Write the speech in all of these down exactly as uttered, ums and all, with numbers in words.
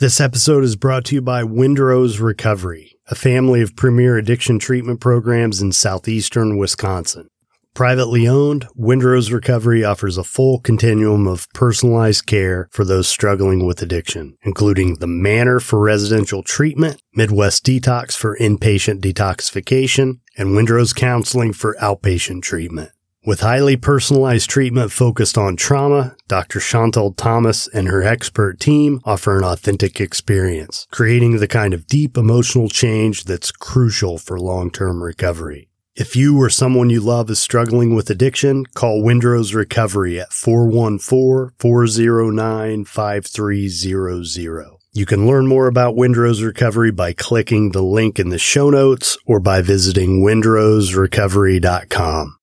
This episode is brought to you by Windrose Recovery, a family of premier addiction treatment programs in southeastern Wisconsin. Privately owned, Windrose Recovery offers a full continuum of personalized care for those struggling with addiction, including the Manor for residential treatment, Midwest Detox for inpatient detoxification, and Windrose Counseling for outpatient treatment. With highly personalized treatment focused on trauma, Doctor Chantal Thomas and her expert team offer an authentic experience, creating the kind of deep emotional change that's crucial for long-term recovery. If you or someone you love is struggling with addiction, call Windrose Recovery at four one four, four zero nine, five three zero zero. You can learn more about Windrose Recovery by clicking the link in the show notes or by visiting windrose recovery dot com.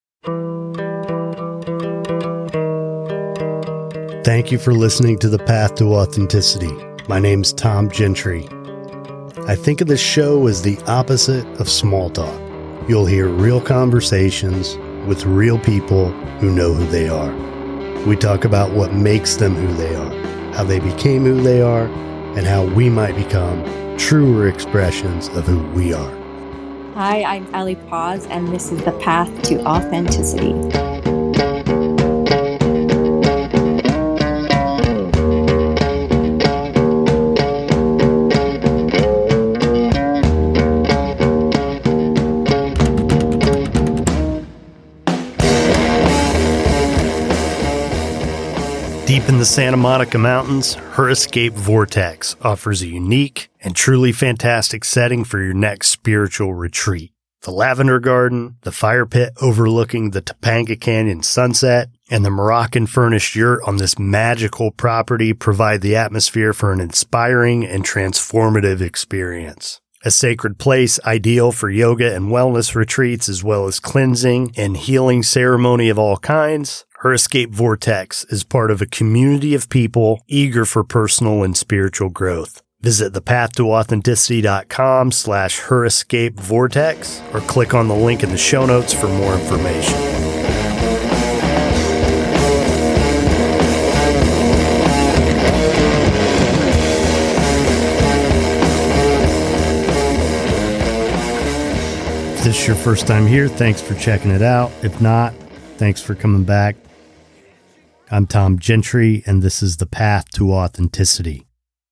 Thank you for listening to The Path to Authenticity. My name's Tom Gentry. I think of this show as the opposite of small talk. You'll hear real conversations with real people who know who they are. We talk about what makes them who they are, how they became who they are, and how we might become truer expressions of who we are. Hi, I'm Ellie Paz, and this is The Path to Authenticity. Deep in the Santa Monica Mountains, Her Escape Vortex offers a unique and truly fantastic setting for your next spiritual retreat. The Lavender Garden, the fire pit overlooking the Topanga Canyon sunset, and the Moroccan furnished yurt on this magical property provide the atmosphere for an inspiring and transformative experience. A sacred place ideal for yoga and wellness retreats as well as cleansing and healing ceremony of all kinds, Her Escape Vortex is part of a community of people eager for personal and spiritual growth. Visit thepathtoauthenticity.com slash Her Escape Vortex or click on the link in the show notes for more information. If this is your first time here, thanks for checking it out. If not, thanks for coming back. I'm Tom Gentry, and this is The Path to Authenticity.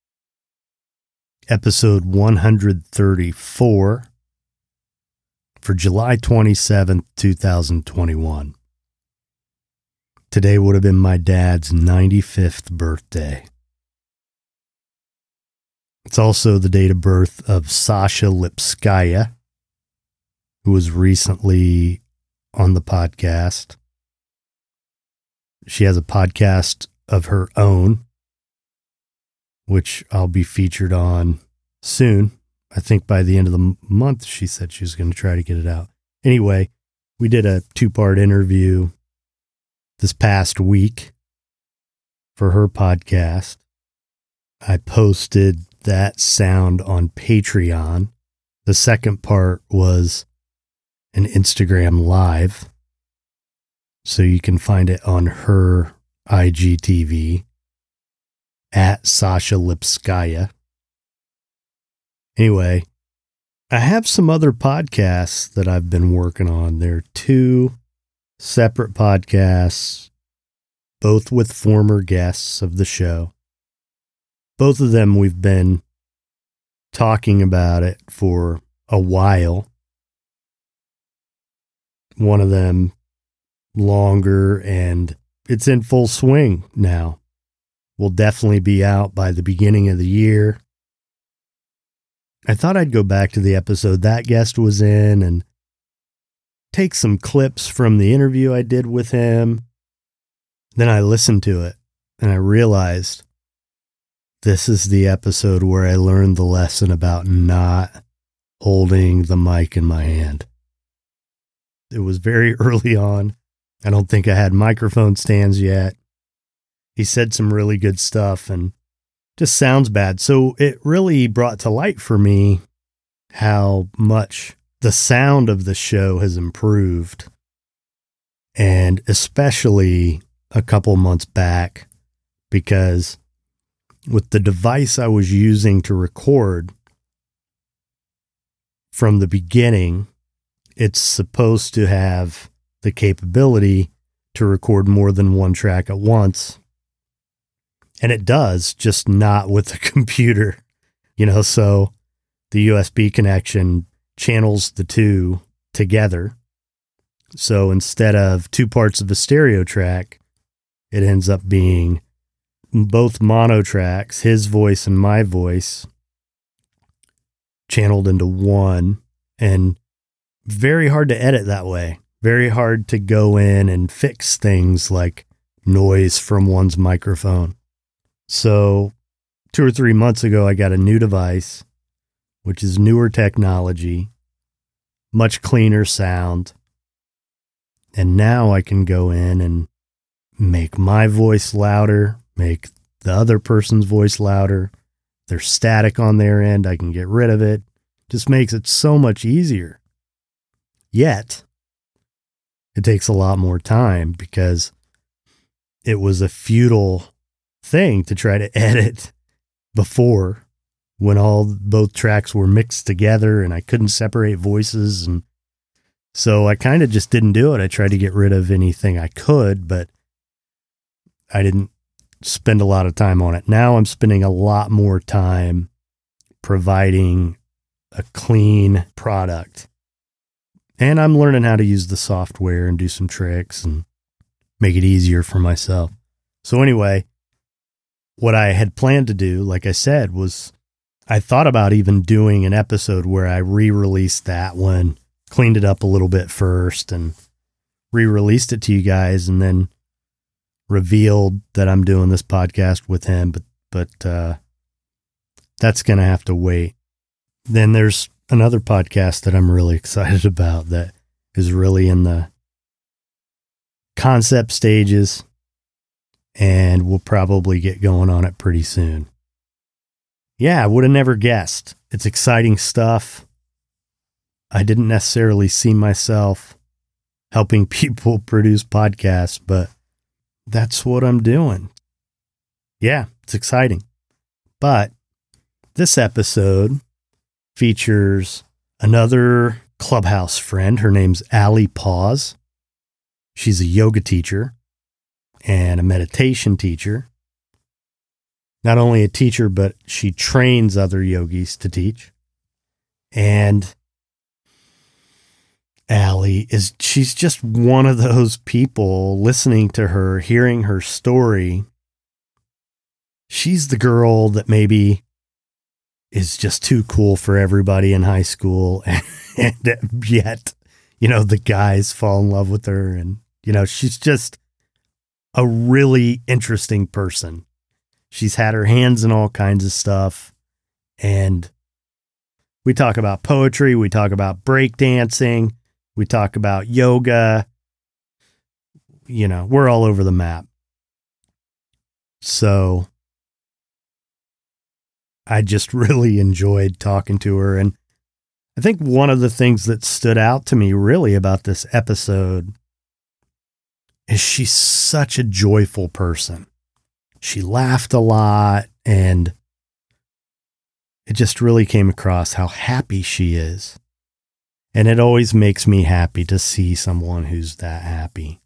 Episode one hundred thirty-four for July twenty-seventh, twenty twenty-one. Today would have been my dad's ninety-fifth birthday. It's also the date of birth of Sasha Lipskaya, who was recently on the podcast. She has a podcast of her own, which I'll be featured on soon. I think by the end of the month, she said she was going to try to get it out. Anyway, we did a two-part interview this past week for her podcast. I posted that sound on Patreon. The second part was an Instagram Live. So you can find it on her I G T V at Sasha Lipskaya. Anyway, I have some other podcasts that I've been working on. They're two separate podcasts, both with former guests of the show. Both of them we've been talking about it for a while. One of them longer, and it's in full swing now. Will definitely be out by the beginning of the year. I thought I'd go back to the episode that guest was in and take some clips from the interview I did with him. Then I listened to it and I realized this is the episode where I learned the lesson about not holding the mic in my hand. It was very early on. I don't think I had microphone stands yet. He said some really good stuff and just sounds bad. So it really brought to light for me how much the sound of the show has improved. And especially a couple months back, because with the device I was using to record from the beginning, it's supposed to have the capability to record more than one track at once. And it does, just not with the computer, you know, so the U S B connection channels the two together. So instead of two parts of a stereo track, it ends up being both mono tracks, his voice and my voice, channeled into one, and very hard to edit that way. Very hard to go in and fix things like noise from one's microphone. So two or three months ago, I got a new device, which is newer technology, much cleaner sound. And now I can go in and make my voice louder, make the other person's voice louder. There's static on their end. I can get rid of it. Just makes it so much easier. Yet, it takes a lot more time because it was a futile thing to try to edit before, when all both tracks were mixed together and I couldn't separate voices. And so I kind of just didn't do it. I tried to get rid of anything I could, but I didn't spend a lot of time on it. Now I'm spending a lot more time providing a clean product. And I'm learning how to use the software and do some tricks and make it easier for myself. So anyway, what I had planned to do, like I said, was I thought about even doing an episode where I re-released that one, cleaned it up a little bit first and re-released it to you guys, and then revealed that I'm doing this podcast with him. But, but, uh, that's going to have to wait. Then there's another podcast that I'm really excited about that is really in the concept stages, and we'll probably get going on it pretty soon. Yeah, I would have never guessed. It's exciting stuff. I didn't necessarily see myself helping people produce podcasts, but that's what I'm doing. Yeah, it's exciting. But this episode features another Clubhouse friend. Her name's Allie Paz. She's a yoga teacher and a meditation teacher. Not only a teacher, but she trains other yogis to teach. And Allie is, she's just one of those people. Listening to her, hearing her story, she's the girl that maybe is just too cool for everybody in high school. And, and yet, you know, the guys fall in love with her. And, you know, she's just a really interesting person. She's had her hands in all kinds of stuff. And we talk about poetry. We talk about breakdancing. We talk about yoga. You know, we're all over the map. So I just really enjoyed talking to her. And I think one of the things that stood out to me really about this episode is she's such a joyful person. She laughed a lot, and it just really came across how happy she is. And it always makes me happy to see someone who's that happy.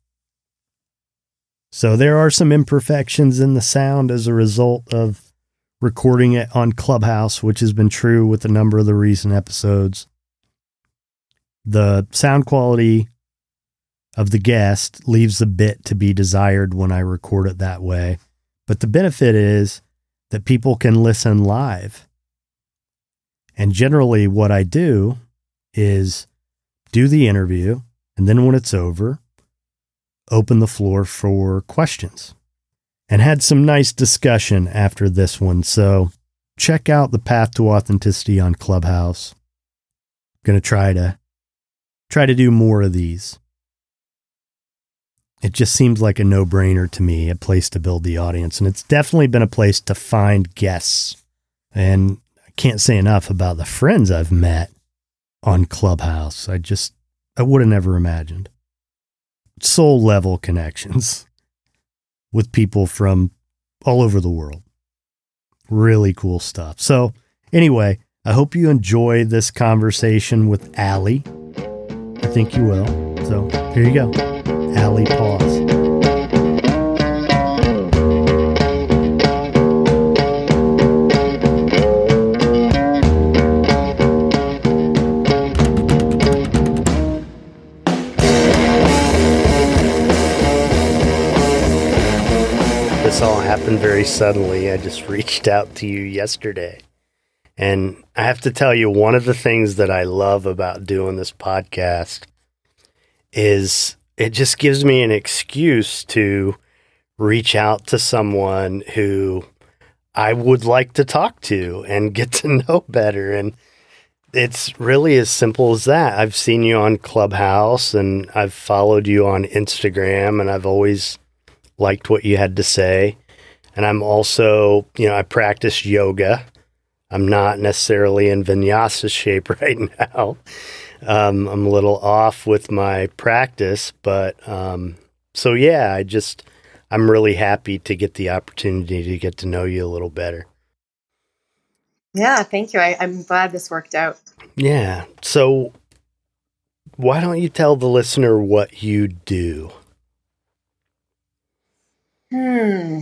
So there are some imperfections in the sound as a result of recording it on Clubhouse, which has been true with a number of the recent episodes. The sound quality of the guest leaves a bit to be desired when I record it that way. But the benefit is that people can listen live. And generally what I do is do the interview, and then when it's over, open the floor for questions. And had some nice discussion after this one. So check out the Path to Authenticity on Clubhouse. I'm going to try to try to do more of these. It just seems like a no-brainer to me, a place to build the audience. And it's definitely been a place to find guests. And I can't say enough about the friends I've met on Clubhouse. I just, I would have never imagined. Soul level connections with people from all over the world. Really cool stuff. So anyway, I hope you enjoy this conversation with Allie. I think you will. So here you go. Allie Pause. This all happened very suddenly. I just reached out to you yesterday. And I have to tell you, one of the things that I love about doing this podcast is it just gives me an excuse to reach out to someone who I would like to talk to and get to know better. And it's really as simple as that. I've seen you on Clubhouse and I've followed you on Instagram, and I've always liked what you had to say. And I'm also, you know, I practice yoga. I'm not necessarily in vinyasa shape right now. Um, I'm a little off with my practice, but um, so yeah, I just, I'm really happy to get the opportunity to get to know you a little better. Yeah, thank you. I, I'm glad this worked out. Yeah. So why don't you tell the listener what you do? Hmm.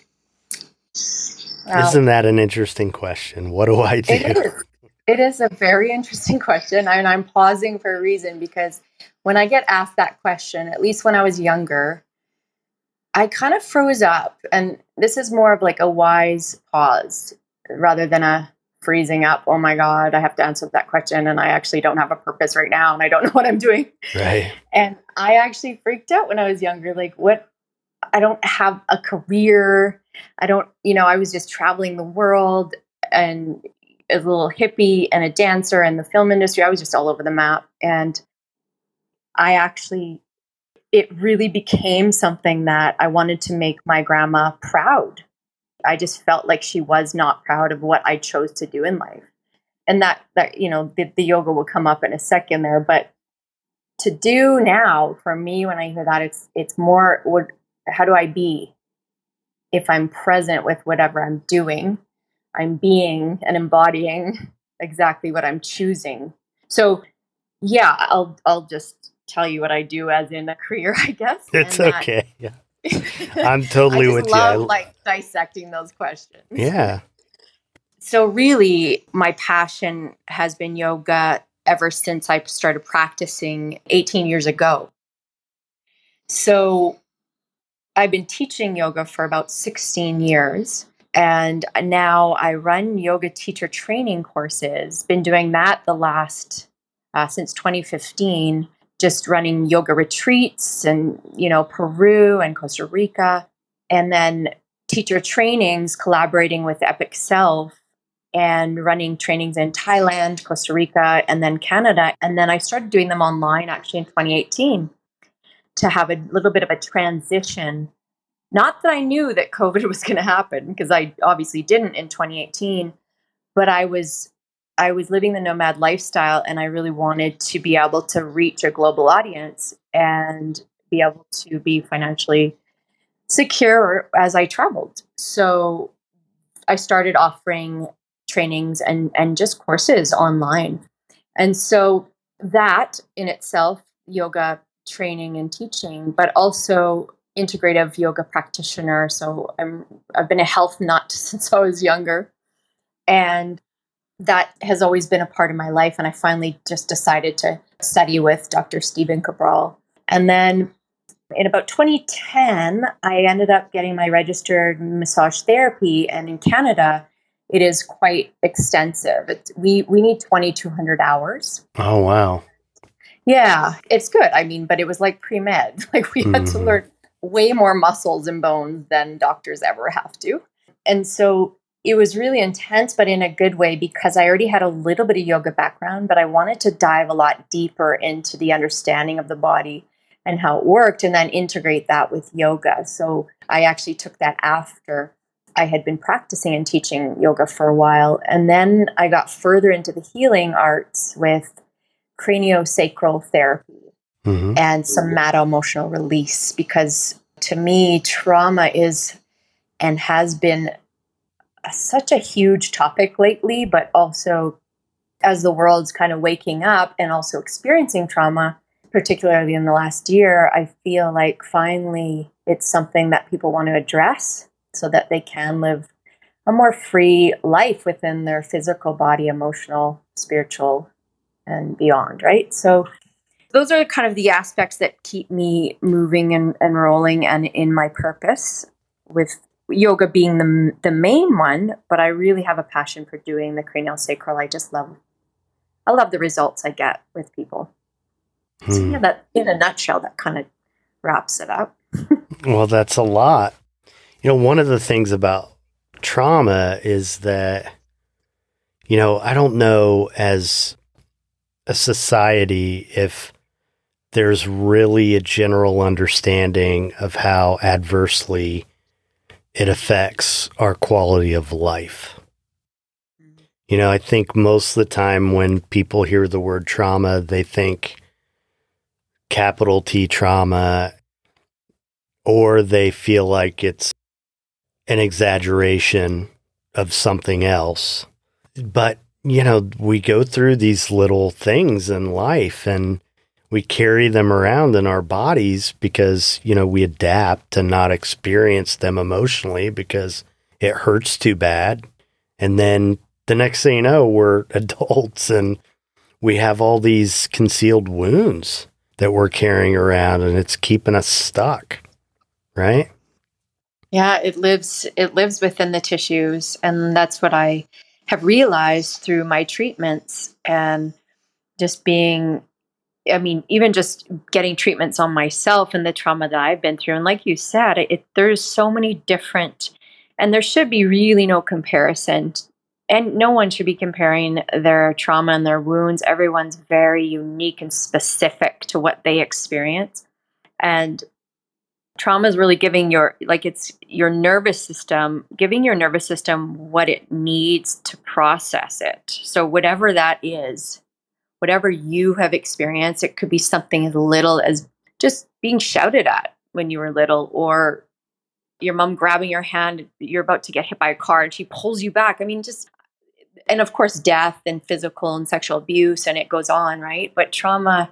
Well, Isn't that an interesting question? What do I do? It is. It is a very interesting question, and I'm pausing for a reason, because when I get asked that question, at least when I was younger, I kind of froze up. And this is more of like a wise pause rather than a freezing up. Oh my God, I have to answer that question, and I actually don't have a purpose right now, and I don't know what I'm doing. Right. And I actually freaked out when I was younger. Like, what? I don't have a career. I don't, you know, I was just traveling the world and a little hippie and a dancer in the film industry. I was just all over the map. And I actually, it really became something that I wanted to make my grandma proud. I just felt like she was not proud of what I chose to do in life. And that, that, you know, the, the yoga will come up in a second there, but to do now for me, when I hear that, it's, it's more, what, how do I be if I'm present with whatever I'm doing? I'm being and embodying exactly what I'm choosing. So yeah, I'll I'll just tell you what I do as in a career, I guess. It's and okay. Yeah. I'm totally I just with love, you. I, like dissecting those questions. yeah. So really, my passion has been yoga ever since I started practicing eighteen years ago. So I've been teaching yoga for about sixteen years. And now I run yoga teacher training courses. Been doing that the last, uh, since twenty fifteen, just running yoga retreats in, you know, Peru and Costa Rica. And then teacher trainings, collaborating with Epic Self and running trainings in Thailand, Costa Rica, and then Canada. And then I started doing them online actually in twenty eighteen to have a little bit of a transition. Not that I knew that COVID was going to happen, because I obviously didn't in twenty eighteen, but I was I was living the nomad lifestyle, and I really wanted to be able to reach a global audience and be able to be financially secure as I traveled. So I started offering trainings and, and just courses online. And so that in itself, yoga training and teaching, but also integrative yoga practitioner. So I'm, I've been a health nut since I was younger. And that has always been a part of my life. And I finally just decided to study with Doctor Stephen Cabral. And then in about twenty ten, I ended up getting my registered massage therapy. And in Canada, it is quite extensive. It's, we, we need twenty-two hundred hours. Oh, wow. Yeah, it's good. I mean, but it was like pre-med. Like we had mm-hmm. to learn way more muscles and bones than doctors ever have to. And so it was really intense, but in a good way, because I already had a little bit of yoga background, but I wanted to dive a lot deeper into the understanding of the body and how it worked, and then integrate that with yoga. So I actually took that after I had been practicing and teaching yoga for a while. And then I got further into the healing arts with craniosacral therapy. Mm-hmm. And somato emotional release, because to me, trauma is and has been such a huge topic lately, but also as the world's kind of waking up and also experiencing trauma, particularly in the last year, I feel like finally it's something that people want to address so that they can live a more free life within their physical body, emotional, spiritual, and beyond, right? So those are kind of the aspects that keep me moving and, and rolling and in my purpose, with yoga being the, the main one, but I really have a passion for doing the craniosacral. I just love, I love the results I get with people. Hmm. So yeah, that in a nutshell, that kind of wraps it up. Well, that's a lot. You know, one of the things about trauma is that, you know, I don't know as a society if there's really a general understanding of how adversely it affects our quality of life. You know, I think most of the time when people hear the word trauma, they think capital T trauma, or they feel like it's an exaggeration of something else. But, you know, we go through these little things in life and we carry them around in our bodies because, you know, we adapt to not experience them emotionally because it hurts too bad. And then the next thing you know, we're adults and we have all these concealed wounds that we're carrying around, and it's keeping us stuck, right? Yeah, it lives it lives within the tissues, and that's what I have realized through my treatments and just being, I mean, even just getting treatments on myself and the trauma that I've been through. And like you said, it, there's so many different, and there should be really no comparison. And no one should be comparing their trauma and their wounds. Everyone's very unique and specific to what they experience. And trauma is really giving your, like it's your nervous system, giving your nervous system what it needs to process it. So whatever that is, whatever you have experienced, it could be something as little as just being shouted at when you were little, or your mom grabbing your hand, you're about to get hit by a car and she pulls you back. I mean, just, and of course, death and physical and sexual abuse, and it goes on, right? But trauma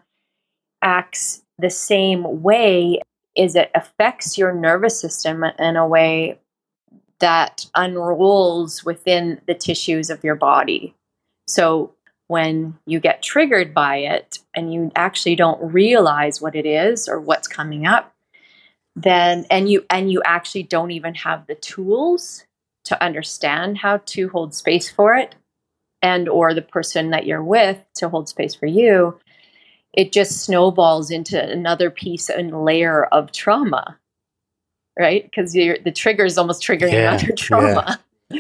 acts the same way, is it affects your nervous system in a way that unrolls within the tissues of your body. So when you get triggered by it and you actually don't realize what it is or what's coming up, then and you and you actually don't even have the tools to understand how to hold space for it, and or the person that you're with to hold space for you, it just snowballs into another piece and layer of trauma, right? Because the trigger is almost triggering yeah, another trauma. Yeah.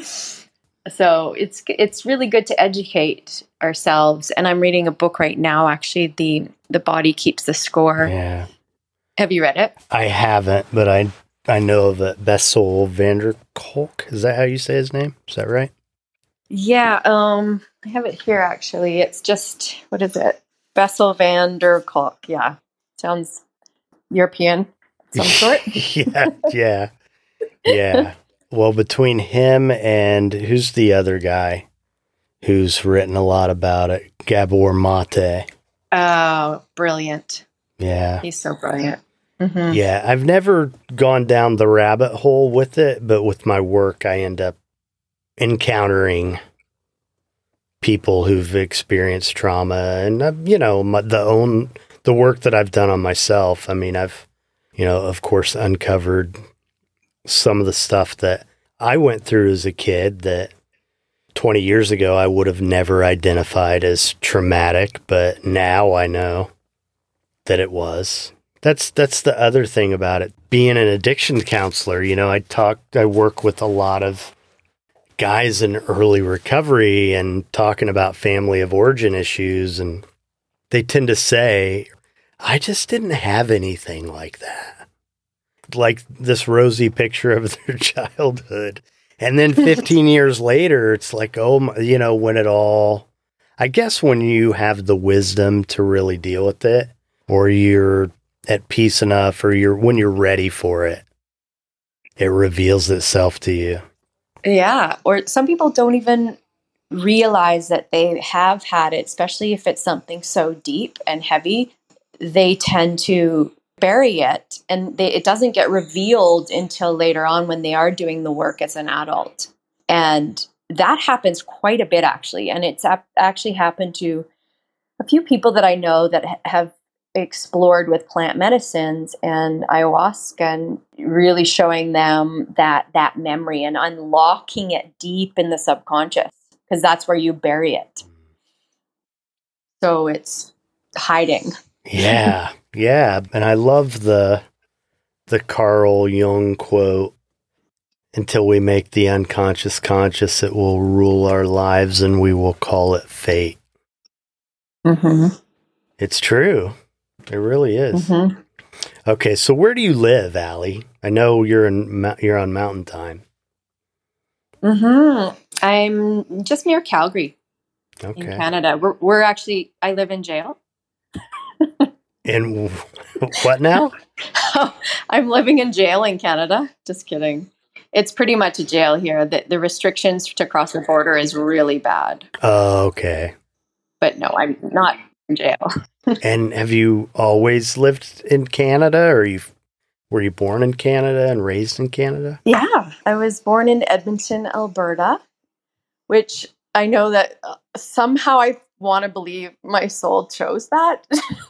So it's it's really good to educate ourselves. And I'm reading a book right now, actually, the the Body Keeps the Score. Yeah. Have you read it? I haven't, but I I know of it. Bessel van der Kolk. Is that how you say his name? Is that right? Yeah. Um, I have it here, actually. It's just, what is it? Bessel van der Kolk. Yeah. Sounds European of some sort. yeah. Yeah. Yeah. Well, between him and who's the other guy who's written a lot about it? Gabor Mate. Oh, brilliant. Yeah. He's so brilliant. Mm-hmm. Yeah. I've never gone down the rabbit hole with it, but with my work, I end up encountering people who've experienced trauma and, uh, you know, my, the own, the work that I've done on myself. I mean, I've, you know, of course, uncovered some of the stuff that I went through as a kid that twenty years ago I would have never identified as traumatic, but now I know that it was. That's that's the other thing about it. Being an addiction counselor, you know, I talk, I work with a lot of guys in early recovery and talking about family of origin issues, and they tend to say, I just didn't have anything like that. Like this rosy picture of their childhood. And then fifteen years later, it's like, oh, my, you know, when it all, I guess when you have the wisdom to really deal with it, or you're at peace enough, or you're, when you're ready for it, it reveals itself to you. Yeah. Or some people don't even realize that they have had it, especially if it's something so deep and heavy. They tend to bury it, and they, it doesn't get revealed until later on when they are doing the work as an adult. And that happens quite a bit, actually. And it's ap- actually happened to a few people that I know that ha- have explored with plant medicines and ayahuasca, and really showing them that that memory and unlocking it deep in the subconscious, because that's where you bury it. So it's hiding. Yeah. Yeah. And I love the the Carl Jung quote, until we make the unconscious conscious, it will rule our lives and we will call it fate. Mm-hmm. It's true. It really is. Mm-hmm. Okay, so where do you live, Allie? I know you're in you're on Mountain Time. Mm-hmm. I'm just near Calgary, okay. in Canada. We're, we're actually, I live in jail. And what now? I'm living in jail in Canada. Just kidding. It's pretty much a jail here. The, the restrictions to cross the border is really bad. Oh, okay. But no, I'm not in jail. And have you always lived in Canada, or you were you born in Canada and raised in Canada? Yeah, I was born in Edmonton, Alberta, which I know that uh, somehow I want to believe my soul chose that.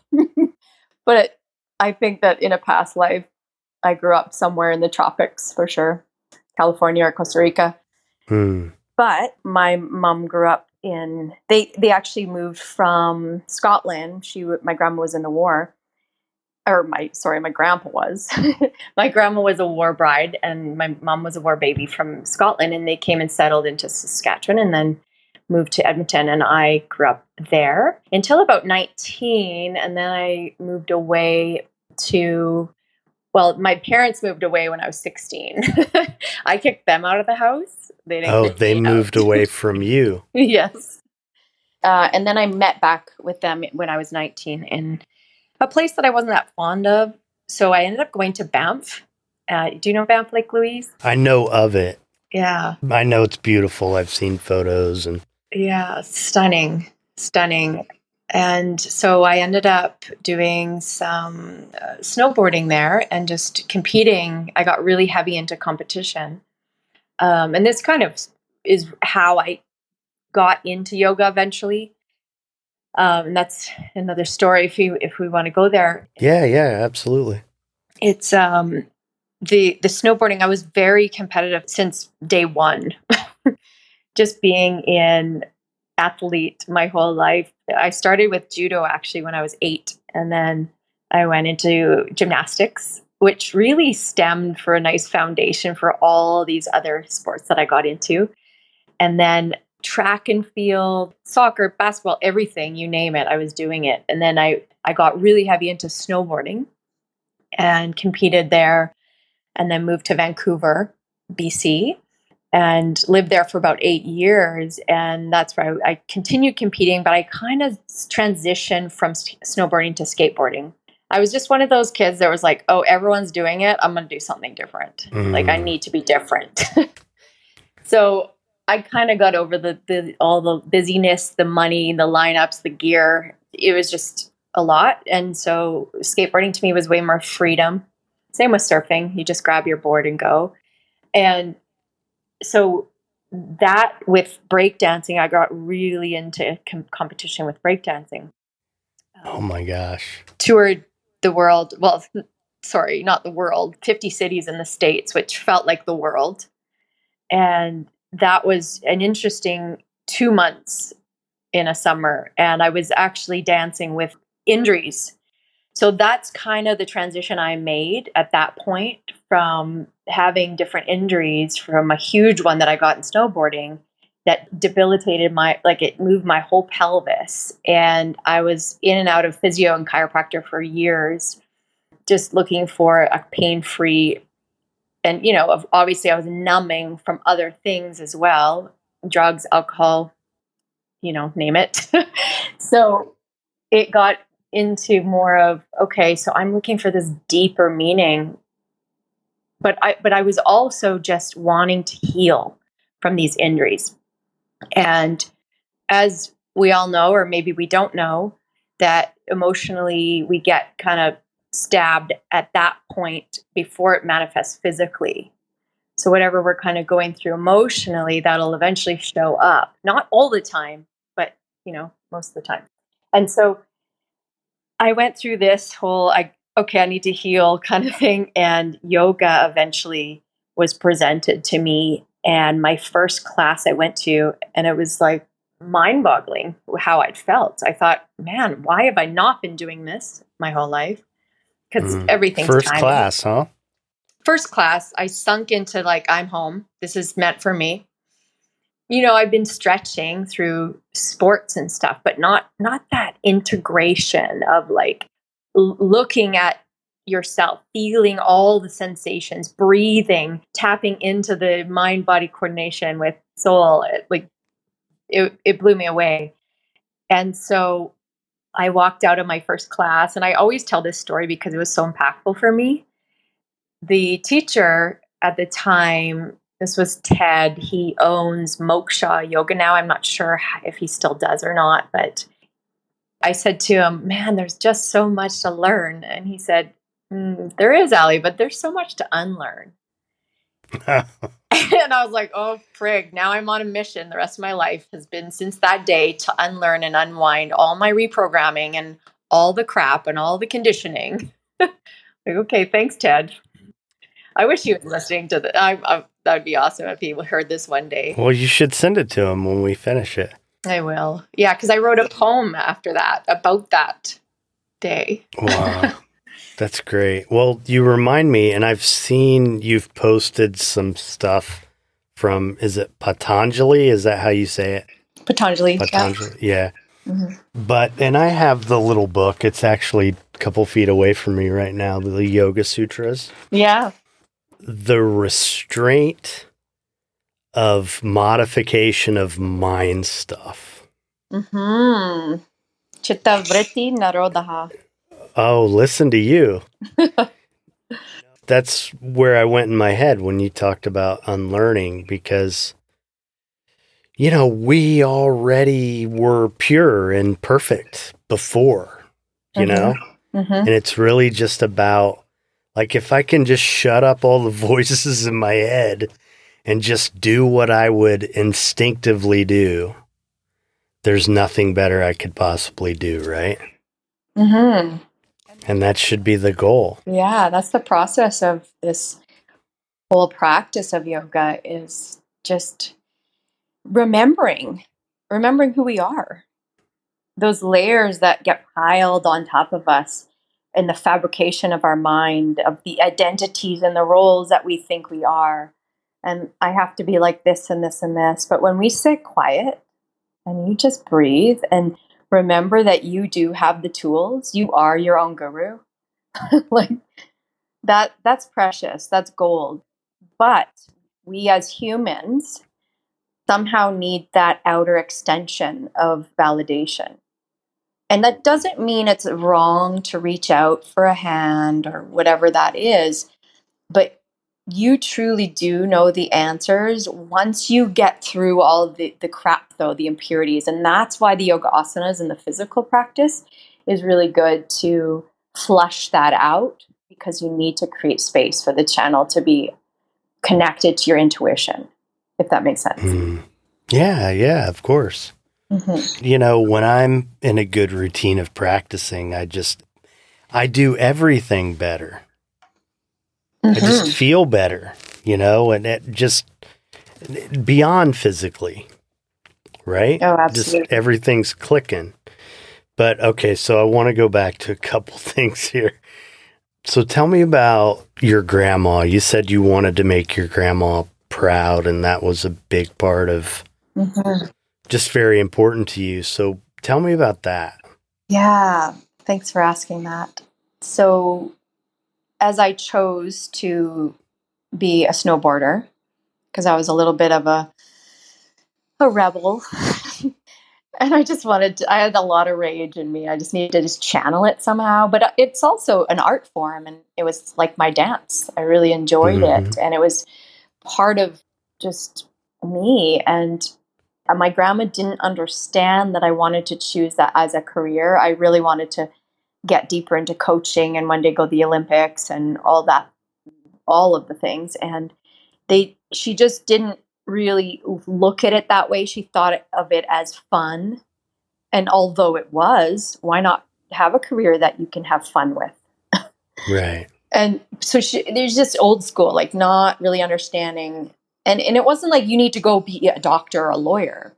But I think that in a past life, I grew up somewhere in the tropics for sure, California or Costa Rica. Hmm. But my mom grew up in, they, they actually moved from Scotland. She, my grandma was in the war. Or my, sorry, my grandpa was. My grandma was a war bride, and my mom was a war baby from Scotland, and they came and settled into Saskatchewan and then moved to Edmonton, and I grew up there until about nineteen, and then I moved away to, well, my parents moved away when I was sixteen. I kicked them out of the house. They didn't Oh, kick they me moved out. away from you. Yes. Uh, and then I met back with them when I was nineteen, and a place that I wasn't that fond of. So I ended up going to Banff. Uh, do you know Banff Lake Louise? I know of it. Yeah. I know it's beautiful. I've seen photos and Yeah, stunning, stunning. And so I ended up doing some uh, snowboarding there and just competing. I got really heavy into competition. Um, and this kind of is how I got into yoga eventually. Um, and that's another story if you if we want to go there. Yeah, yeah, absolutely. It's um the the snowboarding. I was very competitive since day one. Just being an athlete my whole life. I started with judo actually when I was eight, and then I went into gymnastics, which really stemmed for a nice foundation for all these other sports that I got into. And then track and field, soccer, basketball, everything, you name it, I was doing it. And then I, I got really heavy into snowboarding and competed there, and then moved to Vancouver, B C, and lived there for about eight years. And that's where I, I continued competing, but I kind of transitioned from s- snowboarding to skateboarding. I was just one of those kids that was like, oh, everyone's doing it, I'm going to do something different. Mm. Like, I need to be different. So I kind of got over the, the all the busyness, the money, the lineups, the gear. It was just a lot. And so skateboarding to me was way more freedom. Same with surfing. You just grab your board and go. And so that with breakdancing, I got really into com- competition with breakdancing. Oh my gosh. Toured the world. Well, sorry, not the world, fifty cities in the States, which felt like the world. And that was an interesting two months in a summer. And I was actually dancing with injuries. So that's kind of the transition I made at that point, from having different injuries, from a huge one that I got in snowboarding that debilitated my, like it moved my whole pelvis. And I was in and out of physio and chiropractor for years, just looking for a pain-free. And, you know, obviously I was numbing from other things as well, drugs, alcohol, you know, name it. So it got into more of, okay, so I'm looking for this deeper meaning. But I, but I was also just wanting to heal. from these injuries. And as we all know, or maybe we don't know, that emotionally we get kind of stabbed at that point before it manifests physically. So whatever we're kind of going through emotionally, that'll eventually show up. Not all the time, but, you know, most of the time. And so I went through this whole, I, okay, I need to heal kind of thing. And yoga eventually was presented to me. And my first class I went to, and it was like mind-boggling how I'd felt. I thought, man, why have I not been doing this my whole life? Because mm. everything's First timing. class, huh? First class, I sunk into like, I'm home. This is meant for me. You know, I've been stretching through sports and stuff, but not not that integration of like l- looking at yourself, feeling all the sensations, breathing, tapping into the mind-body coordination with soul. It, like it, it blew me away. And so I walked out of my first class, and I always tell this story because it was so impactful for me. The teacher at the time, this was Ted. He owns Moksha Yoga now. I'm not sure if he still does or not, but I said to him, man, there's just so much to learn. And he said, mm, there is, Ali, but there's so much to unlearn. And I was like, oh, frig, now I'm on a mission. The rest of my life has been since that day to unlearn and unwind all my reprogramming and all the crap and all the conditioning. Like, okay, thanks, Ted. I wish he was listening to the. I, I, that would be awesome if he heard this one day. Well, you should send it to him when we finish it. I will. Yeah, because I wrote a poem after that about that day. Wow. That's great. Well, you remind me, and I've seen you've posted some stuff from, is it Patanjali? Is that how you say it? Patanjali. Patanjali, yeah. yeah. Mm-hmm. But, and I have the little book. It's actually a couple feet away from me right now, the Yoga Sutras. Yeah. The restraint of modification of mind stuff. Mm-hmm. Chitta vritti narodaha. Oh, listen to you. That's where I went in my head when you talked about unlearning, because, you know, we already were pure and perfect before, you mm-hmm. know, mm-hmm. and it's really just about, like, if I can just shut up all the voices in my head and just do what I would instinctively do, there's nothing better I could possibly do, right? Mm-hmm. And that should be the goal. Yeah, that's the process of this whole practice of yoga, is just remembering, remembering who we are. Those layers that get piled on top of us in the fabrication of our mind, of the identities and the roles that we think we are. And I have to be like this and this and this. But when we sit quiet and you just breathe and remember that you do have the tools, you are your own guru. Like that, that's precious. That's gold. But we as humans somehow need that outer extension of validation. And that doesn't mean it's wrong to reach out for a hand or whatever that is. But you truly do know the answers once you get through all the, the crap, though, the impurities. And that's why the yoga asanas and the physical practice is really good to flush that out, because you need to create space for the channel to be connected to your intuition, if that makes sense. Mm. Yeah, yeah, of course. Mm-hmm. You know, when I'm in a good routine of practicing, I just, I do everything better. Mm-hmm. I just feel better, you know, and it just beyond physically, right? Oh, absolutely. Just everything's clicking. But okay, so I want to go back to a couple things here. So tell me about your grandma. You said you wanted to make your grandma proud, and that was a big part of mm-hmm. just very important to you. So tell me about that. Yeah, thanks for asking that. So as I chose to be a snowboarder, because I was a little bit of a a rebel, and I just wanted to, I had a lot of rage in me. I just needed to just channel it somehow. But it's also an art form, and it was like my dance. I really enjoyed mm-hmm. it, and it was part of just me. And my grandma didn't understand that I wanted to choose that as a career. I really wanted to get deeper into coaching and one day go to the Olympics and all that, all of the things. And they, she just didn't really look at it that way. She thought of it as fun. And although it was, why not have a career that you can have fun with? Right. And so she, there's just old school, like not really understanding. And, and it wasn't like you need to go be a doctor or a lawyer.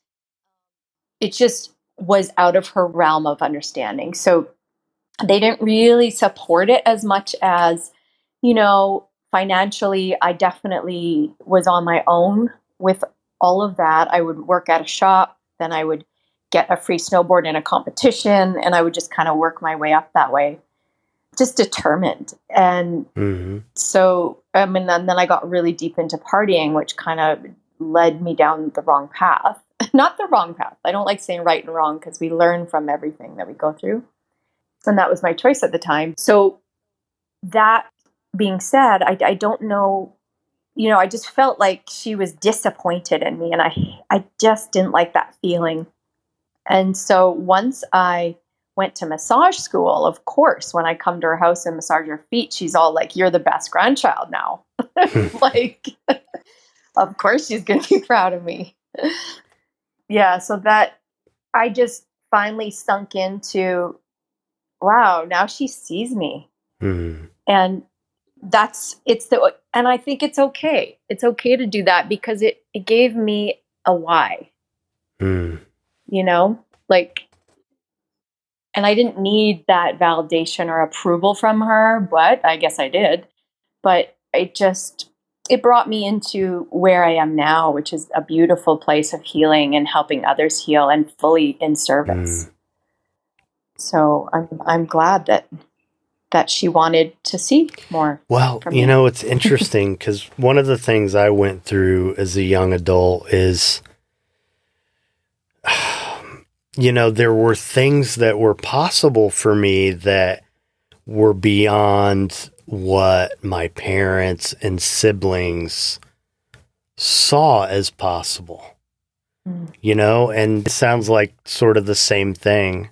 It just was out of her realm of understanding. So they didn't really support it as much as, you know, financially, I definitely was on my own with all of that. I would work at a shop, then I would get a free snowboard in a competition, and I would just kind of work my way up that way. Just determined. And mm-hmm. so, I mean, and then I got really deep into partying, which kind of led me down the wrong path. Not the wrong path. I don't like saying right and wrong because we learn from everything that we go through. And that was my choice at the time. So that being said, I, I don't know, you know, I just felt like she was disappointed in me, and I, I just didn't like that feeling. And so once I went to massage school, of course, when I come to her house and massage her feet, she's all like, "You're the best grandchild now." Like, of course she's going to be proud of me. Yeah. So that I just finally sunk into, wow, now she sees me. Mm-hmm. And that's, it's the, and I think it's okay. It's okay to do that because it, it gave me a why, mm. you know, like, and I didn't need that validation or approval from her, but I guess I did. But it just, it brought me into where I am now, which is a beautiful place of healing and helping others heal and fully in service. Mm. So I'm I'm glad that that she wanted to see more. Well, you know, it's interesting because one of the things I went through as a young adult is, you know, there were things that were possible for me that were beyond what my parents and siblings saw as possible, mm. you know, and it sounds like sort of the same thing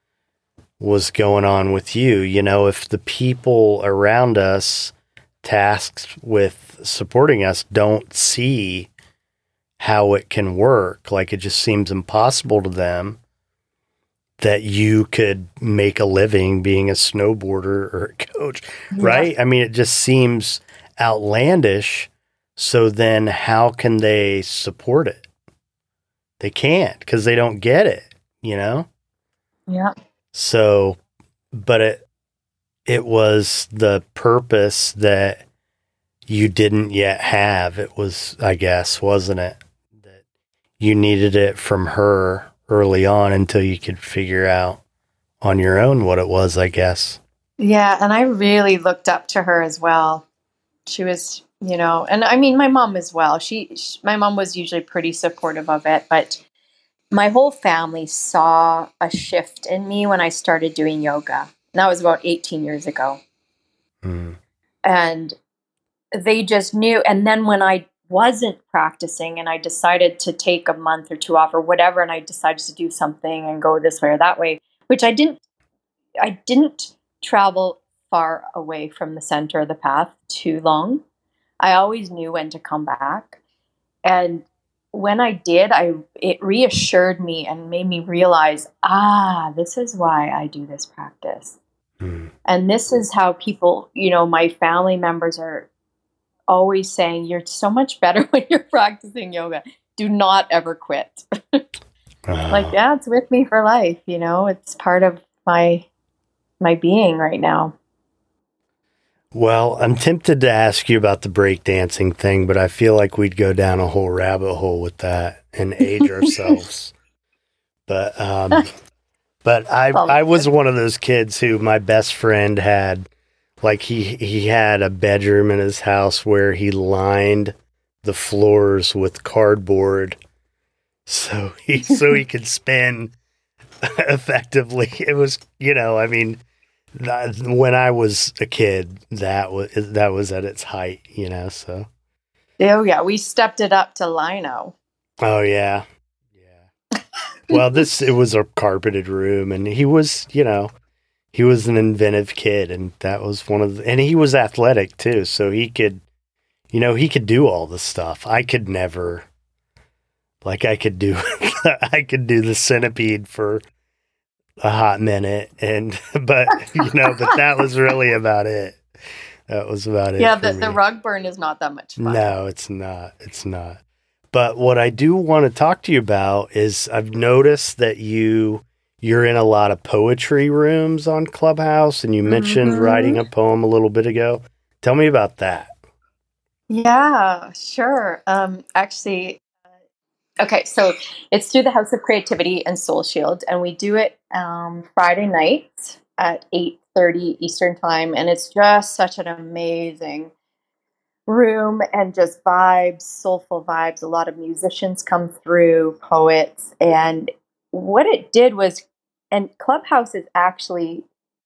was going on with you. You know, if the people around us tasked with supporting us don't see how it can work, like it just seems impossible to them that you could make a living being a snowboarder or a coach, yeah. right? I mean, it just seems outlandish. So then how can they support it? They can't because they don't get it, you know? Yeah. So, but it, it was the purpose that you didn't yet have. It was, I guess, wasn't it? That you needed it from her early on until you could figure out on your own what it was, I guess. Yeah. And I really looked up to her as well. She was, you know, and I mean, my mom as well. She, she my mom was usually pretty supportive of it, but my whole family saw a shift in me when I started doing yoga. And that was about eighteen years ago. Mm. And they just knew. And then when I wasn't practicing and I decided to take a month or two off or whatever, and I decided to do something and go this way or that way, which I didn't, I didn't travel far away from the center of the path too long. I always knew when to come back. And when I did, I it reassured me and made me realize, ah, this is why I do this practice. Mm. And this is how people, you know, my family members are always saying, you're so much better when you're practicing yoga. Do not ever quit. uh. Like, yeah, it's with me for life. You know, it's part of my my being right now. Well, I'm tempted to ask you about the breakdancing thing, but I feel like we'd go down a whole rabbit hole with that and age ourselves. But um, but I I was one of those kids who my best friend had, like he he had a bedroom in his house where he lined the floors with cardboard, so he so he could spin effectively. It was, you know, I mean. When I was a kid, that was that was at its height, you know. So, Oh, yeah. We stepped it up to lino. Oh, yeah. Yeah. Well, this, it was a carpeted room, and he was, you know, he was an inventive kid, and that was one of the, and he was athletic too, so he could, you know, he could do all the stuff. I could never, like, I could do, I could do the centipede for a hot minute, and, but, you know, but that was really about it. That was about it. Yeah, the, the rug burn is not that much fun. No, it's not. It's not. But what I do want to talk to you about is I've noticed that you, you're in a lot of poetry rooms on Clubhouse, and you mentioned mm-hmm. writing a poem a little bit ago. Tell me about that. Yeah, sure. Um, actually, uh, okay, so it's through the House of Creativity and Soul Shield, and we do it um, Friday nights at eight thirty Eastern Time, and it's just such an amazing room and just vibes, soulful vibes. A lot of musicians come through, poets, and what it did was, and Clubhouse has actually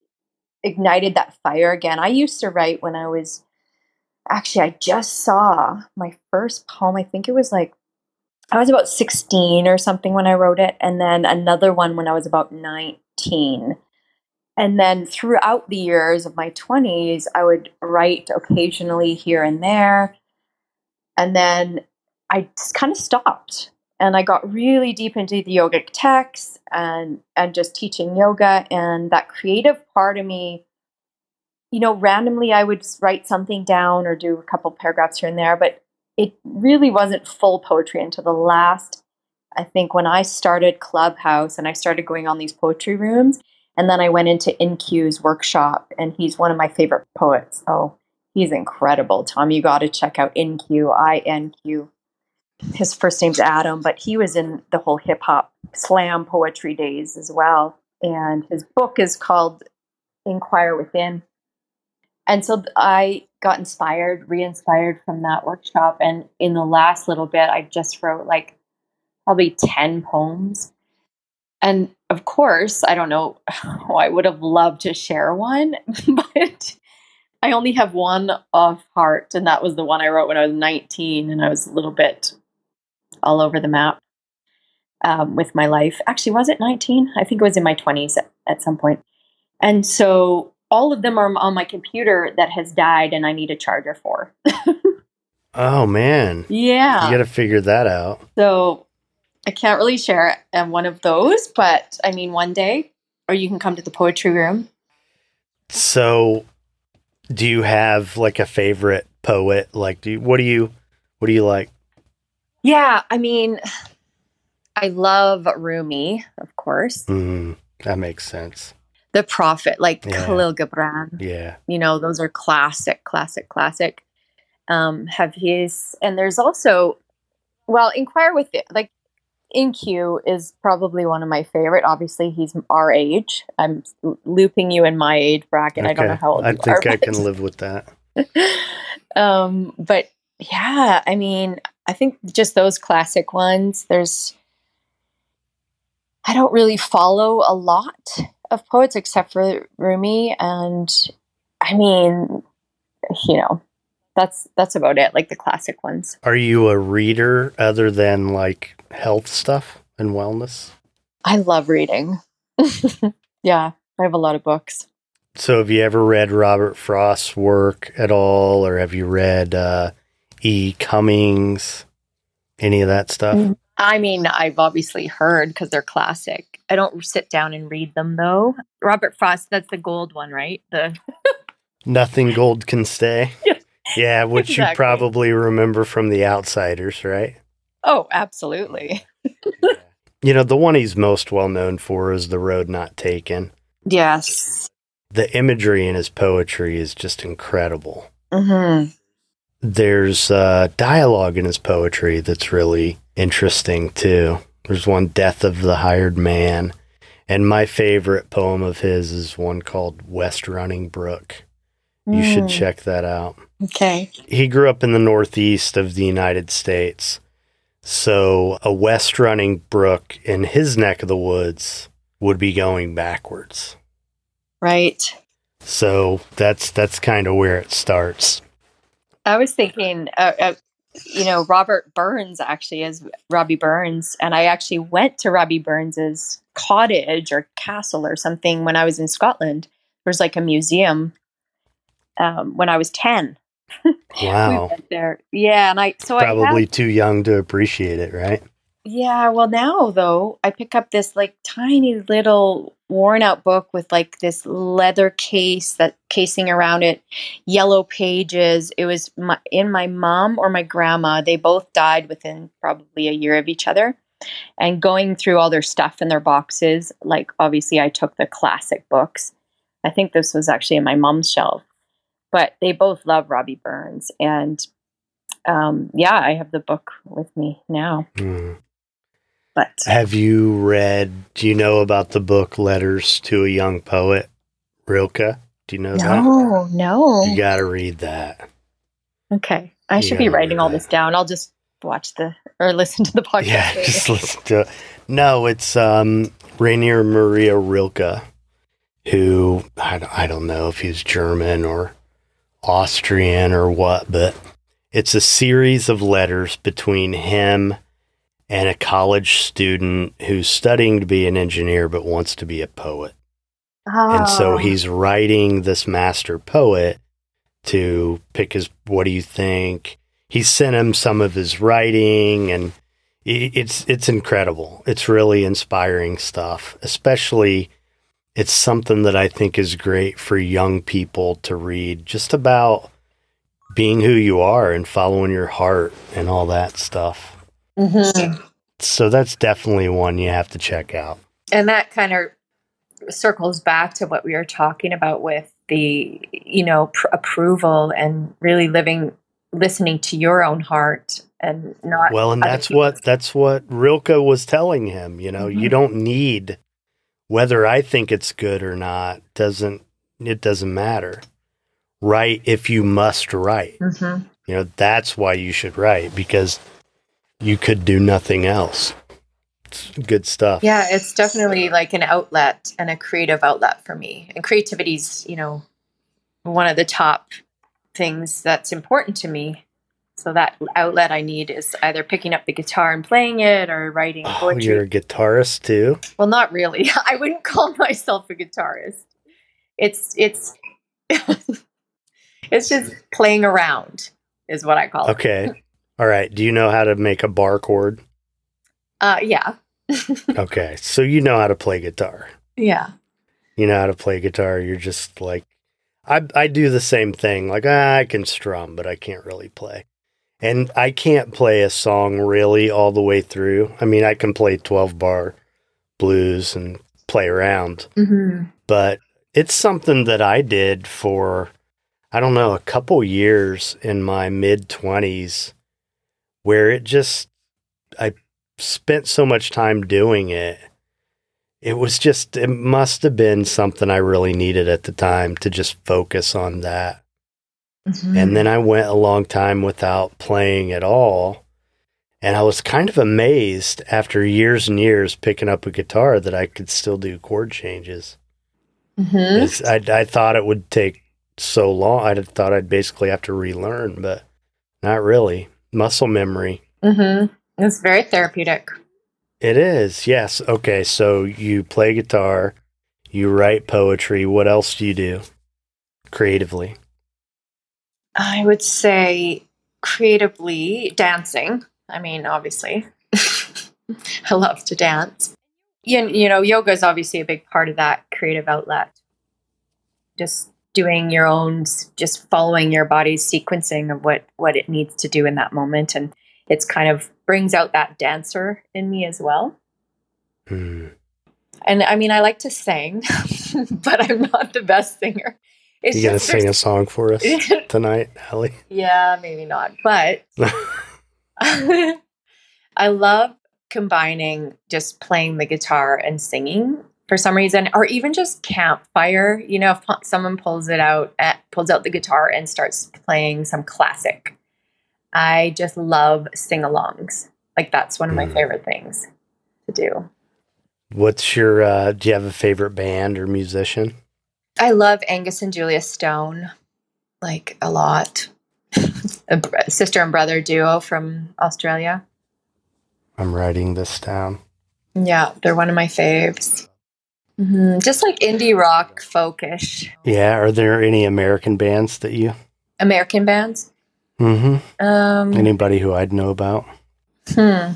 ignited that fire again. I used to write when I was, actually, I just saw my first poem. I think it was like, I was about sixteen or something when I wrote it, and then another one when I was about nineteen. And then throughout the years of my twenties, I would write occasionally here and there. And then I just kind of stopped. And I got really deep into the yogic texts and, and just teaching yoga. And that creative part of me, you know, randomly I would write something down or do a couple paragraphs here and there. But it really wasn't full poetry until the last, I think, when I started Clubhouse and I started going on these poetry rooms. And then I went into In Q's workshop, and he's one of my favorite poets. Oh, he's incredible. Tom, you got to check out In Q, I N Q. His first name's Adam, but he was in the whole hip hop slam poetry days as well. And his book is called Inquire Within. And so I got inspired, re-inspired from that workshop. And in the last little bit, I just wrote like probably ten poems. And of course, I don't know, oh, I would have loved to share one, but I only have one off heart. And that was the one I wrote when I was nineteen. And I was a little bit all over the map um, with my life. Actually, was it nineteen? I think it was in my twenties at, at some point. And so all of them are on my computer that has died and I need a charger for. Oh, man. Yeah. You got to figure that out. So I can't really share um, one of those, but I mean, one day, or you can come to the poetry room. So do you have like a favorite poet? Like, do you, what do you, what do you like? Yeah. I mean, I love Rumi, of course. Mm, that makes sense. The Prophet, like Yeah. Khalil Gibran. Yeah. You know, those are classic, classic, classic. Um, have his, and there's also, well, Inquire with it, like, In Q is probably one of my favorite. Obviously, he's our age. I'm looping you in my age bracket. Okay. I don't know how old I you think are. I but, can live with that. um, but yeah, I mean, I think just those classic ones. There's, I don't really follow a lot of poets except for Rumi, and I mean, you know, that's that's about it. Like the classic ones. Are you a reader other than like health stuff and wellness? I love reading. Yeah, I have a lot of books. So have you ever read Robert Frost's work at all, or have you read uh, E. Cummings, any of that stuff? I mean, I've obviously heard because they're classic. I don't sit down and read them, though. Robert Frost, that's the gold one, right? The Nothing Gold Can Stay. Yeah, yeah, which exactly. You probably remember from The Outsiders, right? Oh, absolutely. Yeah. You know, the one he's most well known for is The Road Not Taken. Yes. The imagery in his poetry is just incredible. Mm-hmm. There's uh, dialogue in his poetry that's really interesting, too. There's one, Death of the Hired Man. And my favorite poem of his is one called West Running Brook. You mm. should check that out. Okay. He grew up in the Northeast of the United States. So a west running brook in his neck of the woods would be going backwards. Right. So that's that's kind of where it starts. I was thinking, uh, uh, you know, Robert Burns actually is Robbie Burns. And I actually went to Robbie Burns's cottage or castle or something when I was in Scotland. There's like a museum um, when I was ten. Wow. We went there. Yeah. And I, so Probably I have, too young to appreciate it, right? yeah. Well, now though, I pick up this like tiny little worn out book with like this leather case, that casing around it, yellow pages. It was my, in my mom or my grandma. They both died within probably a year of each other. And going through all their stuff in their boxes, like obviously I took the classic books. I think this was actually in my mom's shelf. But they both love Robbie Burns. And um, yeah, I have the book with me now. Mm. But have you read, do you know about the book Letters to a Young Poet, Rilke? Do you know no, that? No, no. You got to read that. Okay. I You should be gotta writing read all that. this down. I'll just watch the, or listen to the podcast. Yeah, later. just listen to it. No, it's um, Rainier Maria Rilke, who, I don't, I don't know if he's German or Austrian or what, but it's a series of letters between him and a college student who's studying to be an engineer but wants to be a poet. And so Oh. he's writing this master poet to pick his, what do you think? He sent him some of his writing, and it's it's incredible. It's really inspiring stuff, especially it's something that I think is great for young people to read, just about being who you are and following your heart and all that stuff. Mm-hmm. So that's definitely one you have to check out. And that kind of circles back to what we were talking about with the, you know, pr- approval and really living, listening to your own heart and not. Well, and other that's people's. what that's what Rilke was telling him. You know, Mhm. you don't need whether I think it's good or not. Doesn't it doesn't matter. Write if you must write. Mhm. You know, that's why you should write, because you could do nothing else. It's good stuff. Yeah, it's definitely like an outlet and a creative outlet for me. And creativity's, you know, one of the top things that's important to me. So that outlet I need is either picking up the guitar and playing it or writing Oh, poetry. you're a guitarist too? Well, not really. I wouldn't call myself a guitarist. It's it's it's just playing around is what I call it. Okay. All right. Do you know how to make a bar chord? Uh, yeah, Okay. So you know how to play guitar. yeah. You know how to play guitar. You're just like, I, I do the same thing. Like, ah, I can strum, but I can't really play. And I can't play a song really all the way through. I mean, I can play twelve bar blues and play around, Mm-hmm. but it's something that I did for, I don't know, a couple years in my mid twenties, where it just, I spent so much time doing it. It was just, it must have been something I really needed at the time to just focus on that. Mm-hmm. And then I went a long time without playing at all. And I was kind of amazed after years and years picking up a guitar that I could still do chord changes. Mm-hmm. It's- I, I thought it would take so long. I thought I'd basically have to relearn, but not really. Muscle memory. Mm-hmm. It's very therapeutic. It is, yes. Okay, so you play guitar, you write poetry. What else do you do creatively? I would say creatively dancing. I mean, obviously, I love to dance. You, you know, yoga is obviously a big part of that creative outlet. Just doing your own, just following your body's sequencing of what, what it needs to do in that moment. And it's kind of brings out that dancer in me as well. Hmm. And I mean, I like to sing, but I'm not the best singer. It's You gonna just sing a song for us tonight, Allie? Yeah, maybe not. But I love combining just playing the guitar and singing for some reason, or even just campfire. You know, if someone pulls it out, uh, pulls out the guitar and starts playing some classic. I just love sing-alongs. Like that's one of my Mm. favorite things to do. What's your, uh, do you have a favorite band or musician? I love Angus and Julia Stone, like a lot. a br- sister and brother duo from Australia. I'm writing this down. Yeah, they're one of my faves. Mm-hmm. Just like indie rock folkish. Yeah, are there any American bands that you... American bands? Mm-hmm. Um, Anybody who I'd know about? Hmm.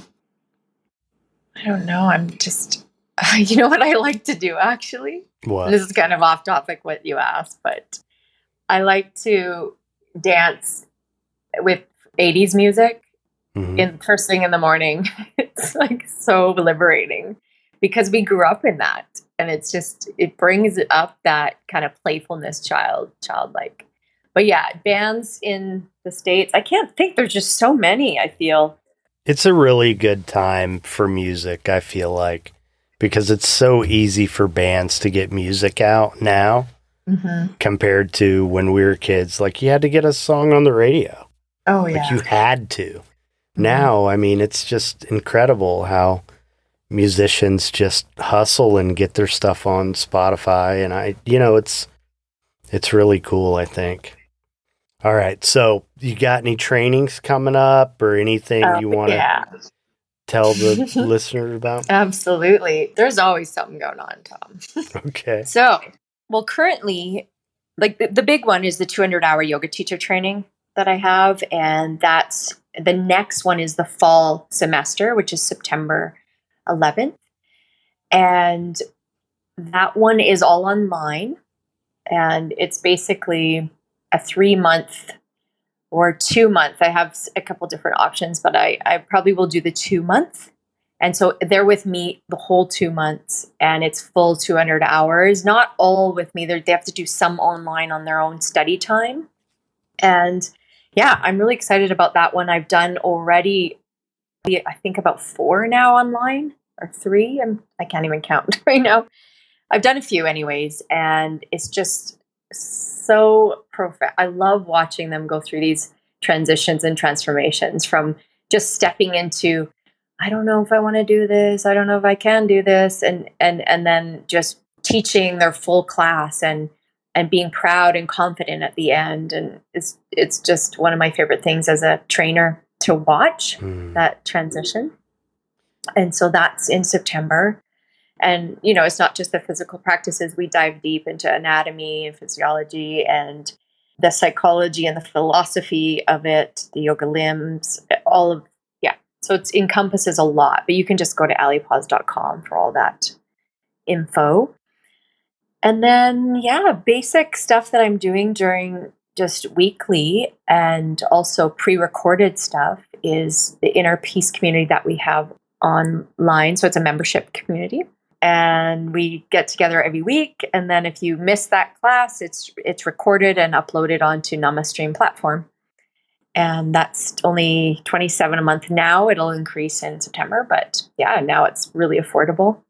I don't know. I'm just, you know what I like to do, actually? What? This is kind of off topic what you asked, but I like to dance with eighties music Mm-hmm. in first thing in the morning. It's like so liberating because we grew up in that, and it's just it brings up that kind of playfulness, child childlike. But yeah, bands in the States, I can't think. There's just so many. I feel It's a really good time for music, I feel like, because it's so easy for bands to get music out now mm-hmm. compared to when we were kids. Like, you had to get a song on the radio. Oh Like, yeah, you had to. Mm-hmm. Now, I mean, it's just incredible how musicians just hustle and get their stuff on Spotify. And I, you know, it's, it's really cool, I think. All right. So you got any trainings coming up or anything Oh, you want to yeah. tell the listeners about? Absolutely. There's always something going on, Tom. Okay. So, well, currently, like the, the big one is the two hundred hour yoga teacher training that I have. And that's the next one is the fall semester, which is September eleventh. And that one is all online. And it's basically a three month or two month. I have a couple different options, but I, I probably will do the two month. And so they're with me the whole two months and it's full two hundred hours, not all with me. They're, they have to do some online on their own study time. And yeah, I'm really excited about that one. I've done already, I think about four now online or three. I'm, I can't even count right now. I've done a few anyways. And it's just so profound. I love watching them go through these transitions and transformations from just stepping into, I don't know if I want to do this. I don't know if I can do this. And, and, and then just teaching their full class and, and being proud and confident at the end. And it's, it's just one of my favorite things as a trainer to watch mm. that transition. And so that's in September. And, you know, it's not just the physical practices. We dive deep into anatomy and physiology and the psychology and the philosophy of it, the yoga limbs, all of, yeah. So it encompasses a lot, but you can just go to ali paz dot com for all that info. And then, yeah, basic stuff that I'm doing during just weekly and also pre-recorded stuff is the Inner Peace community that we have online. So it's a membership community. And we get together every week. And then if you miss that class, it's it's recorded and uploaded onto NamaStream platform. And that's only twenty-seven dollars a month now. It'll increase in September. But yeah, now it's really affordable.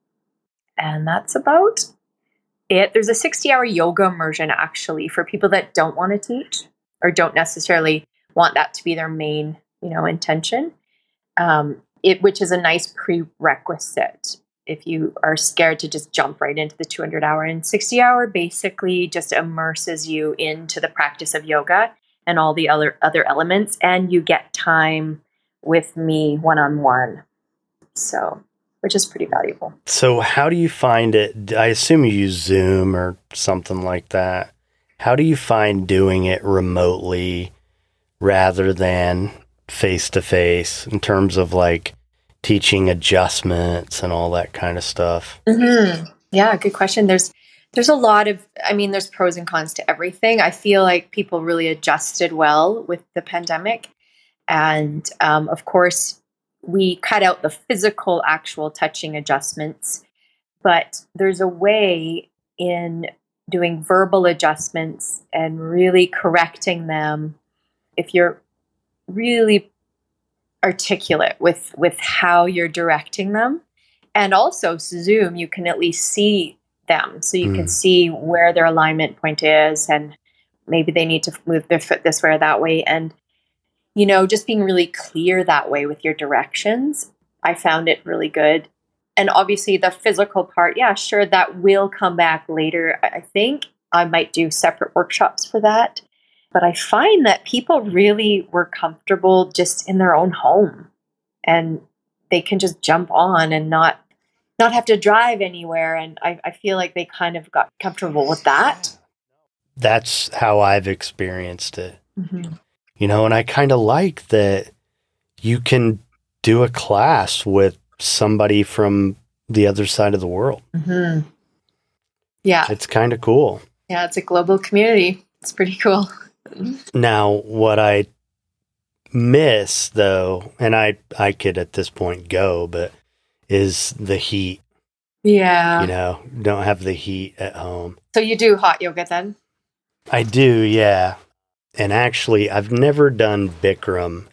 And that's about it. There's a sixty hour yoga immersion actually for people that don't want to teach or don't necessarily want that to be their main, you know, intention. Um, it which is a nice prerequisite. If you are scared to just jump right into the two hundred hour and sixty hour, basically just immerses you into the practice of yoga and all the other other elements, and you get time with me one-on-one. So, which is pretty valuable. So how do you find it? I assume you use Zoom or something like that. How do you find doing it remotely rather than face-to-face in terms of like teaching adjustments and all that kind of stuff? Mm-hmm. Yeah, good question. There's there's a lot of, I mean, there's pros and cons to everything. I feel like people really adjusted well with the pandemic. And um, of course, we cut out the physical, actual touching adjustments. But there's a way in doing verbal adjustments and really correcting them if you're really articulate with with how you're directing them. And also Zoom, you can at least see them, so you mm. can see where their alignment point is and maybe they need to move their foot this way or that way. And you know, just being really clear that way with your directions, I found it really good. And obviously the physical part, yeah, sure, that will come back later. I think I might do separate workshops for that. But I find that people really were comfortable just in their own home, and they can just jump on and not not have to drive anywhere. And I, I feel like they kind of got comfortable with that. That's how I've experienced it. Mm-hmm. You know, and I kind of like that you can do a class with somebody from the other side of the world. Mm-hmm. Yeah. It's kind of cool. Yeah, it's a global community. It's pretty cool. Now, what I miss, though, and I, I could at this point go, but is the heat. Yeah. You know, don't have the heat at home. So you do hot yoga then? I do, yeah. And actually, I've never done Bikram,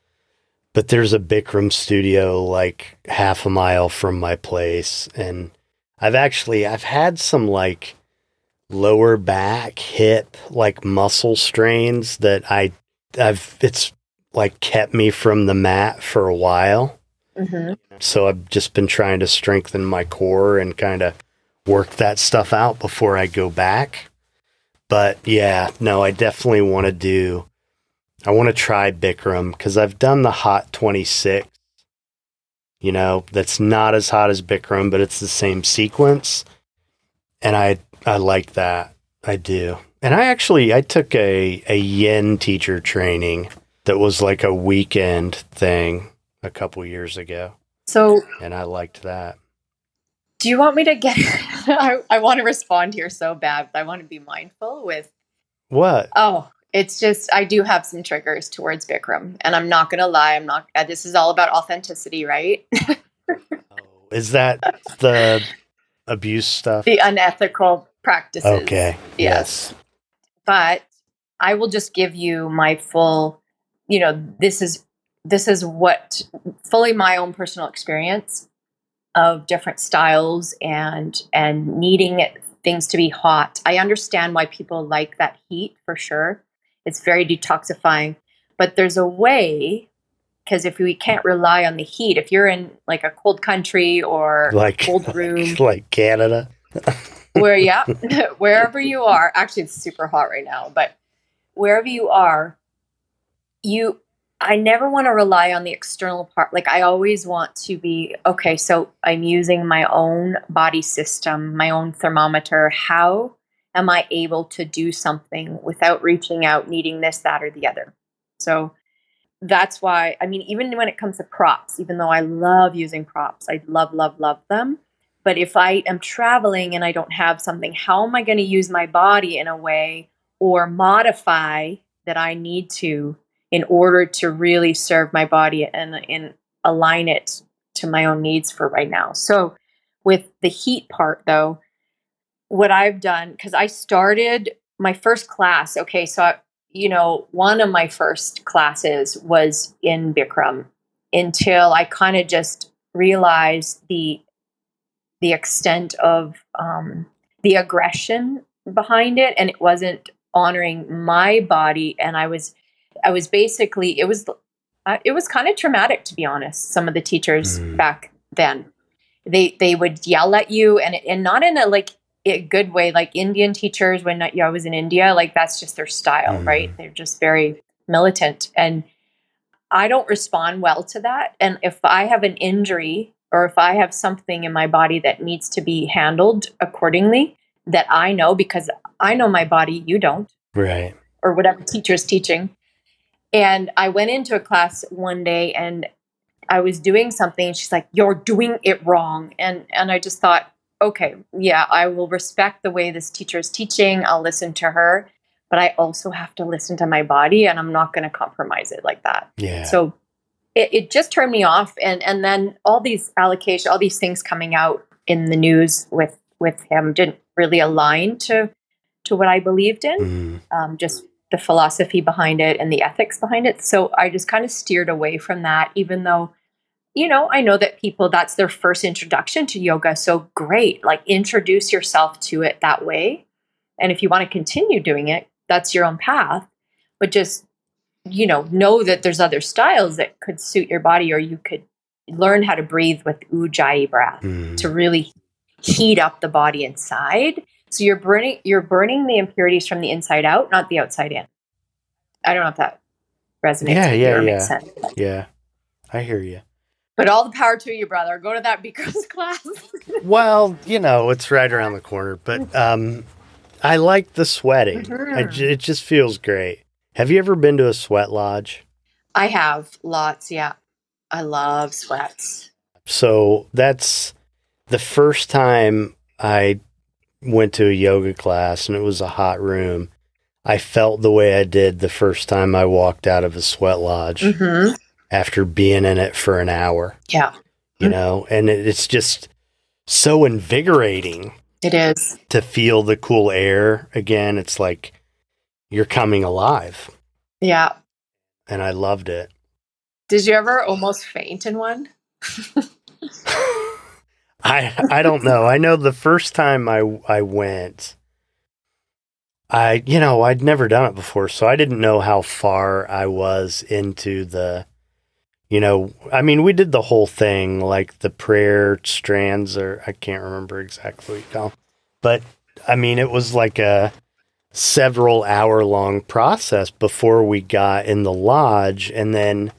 but there's a Bikram studio like half a mile from my place. And I've actually, I've had some like lower back, hip, like muscle strains that I, I've, it's like kept me from the mat for a while. Mm-hmm. So I've just been trying to strengthen my core and kind of work that stuff out before I go back. But yeah, no, I definitely want to do, I want to try Bikram because I've done the hot twenty-six, you know, that's not as hot as Bikram, but it's the same sequence. And I, I like that. I do. And I actually, I took a, a yin teacher training that was like a weekend thing a couple years ago. So, and I liked that. Do you want me to get, I, I want to respond here so bad, but I want to be mindful with. What? Oh, it's just, I do have some triggers towards Bikram, and I'm not going to lie. I'm not, uh, this is all about authenticity, right? Oh, is that the abuse stuff? The unethical practices. Okay. Yes. Yes. But I will just give you my full, you know, this is, this is what fully my own personal experience of different styles and and needing it, things to be hot. I understand why people like that heat for sure. It's very detoxifying, but there's a way, because if we can't rely on the heat, if you're in like a cold country or like cold room, like Canada, where yeah, wherever you are, actually it's super hot right now, but wherever you are, you. I never want to rely on the external part. Like I always want to be, okay, so I'm using my own body system, my own thermometer. How am I able to do something without reaching out, needing this, that, or the other? So that's why, I mean, even when it comes to props, even though I love using props, I love, love, love them. But if I am traveling and I don't have something, how am I going to use my body in a way or modify that I need to in order to really serve my body and, and align it to my own needs for right now? So with the heat part though, what I've done, because I started my first class, okay, so, I, you know, one of my first classes was in Bikram until I kind of just realized the the extent of um, the aggression behind it, and it wasn't honoring my body, and I was I was basically, it was, uh, it was kind of traumatic, to be honest. Some of the teachers mm. back then, they, they would yell at you and, and not in a like a good way, like Indian teachers, when I, I was in India, like that's just their style, mm. right? They're just very militant. And I don't respond well to that. And if I have an injury or if I have something in my body that needs to be handled accordingly, that I know, because I know my body, you don't. Right. Or whatever teacher's teaching. And I went into a class one day and I was doing something and she's like, "You're doing it wrong." And and I just thought, okay, yeah, I will respect the way this teacher is teaching. I'll listen to her, but I also have to listen to my body and I'm not going to compromise it like that. Yeah. So it, it just turned me off. And and then all these allocation, all these things coming out in the news with, with him didn't really align to, to what I believed in. Mm. Um, just the philosophy behind it and the ethics behind it. So I just kind of steered away from that, even though, you know, I know that people, that's their first introduction to yoga. So great, like introduce yourself to it that way. And if you want to continue doing it, that's your own path. But just, you know, know that there's other styles that could suit your body, or you could learn how to breathe with Ujjayi breath mm. to really heat up the body inside. So you're burning, you're burning the impurities from the inside out, not the outside in. I don't know if that resonates Yeah, with yeah, you or yeah. makes sense. Yeah. I hear you. But all the power to you, brother. Go to that because class. Well, you know, it's right around the corner, but um, I like the sweating. Mm-hmm. I j- it just feels great. Have you ever been to a sweat lodge? I have lots, yeah. I love sweats. So that's the first time I went to a yoga class and it was a hot room. I felt the way I did the first time I walked out of a sweat lodge Mm-hmm. after being in it for an hour. Yeah. You know, and it, it's just so invigorating. It is. To feel the cool air again. It's like you're coming alive. Yeah. And I loved it. Did you ever almost faint in one? I I don't know. I know the first time I I went, I you know, I'd never done it before, so I didn't know how far I was into the you know, I mean, we did the whole thing, like the prayer strands, or I can't remember exactly what you call them. But I mean, it was like a several hour long process before we got in the lodge. And then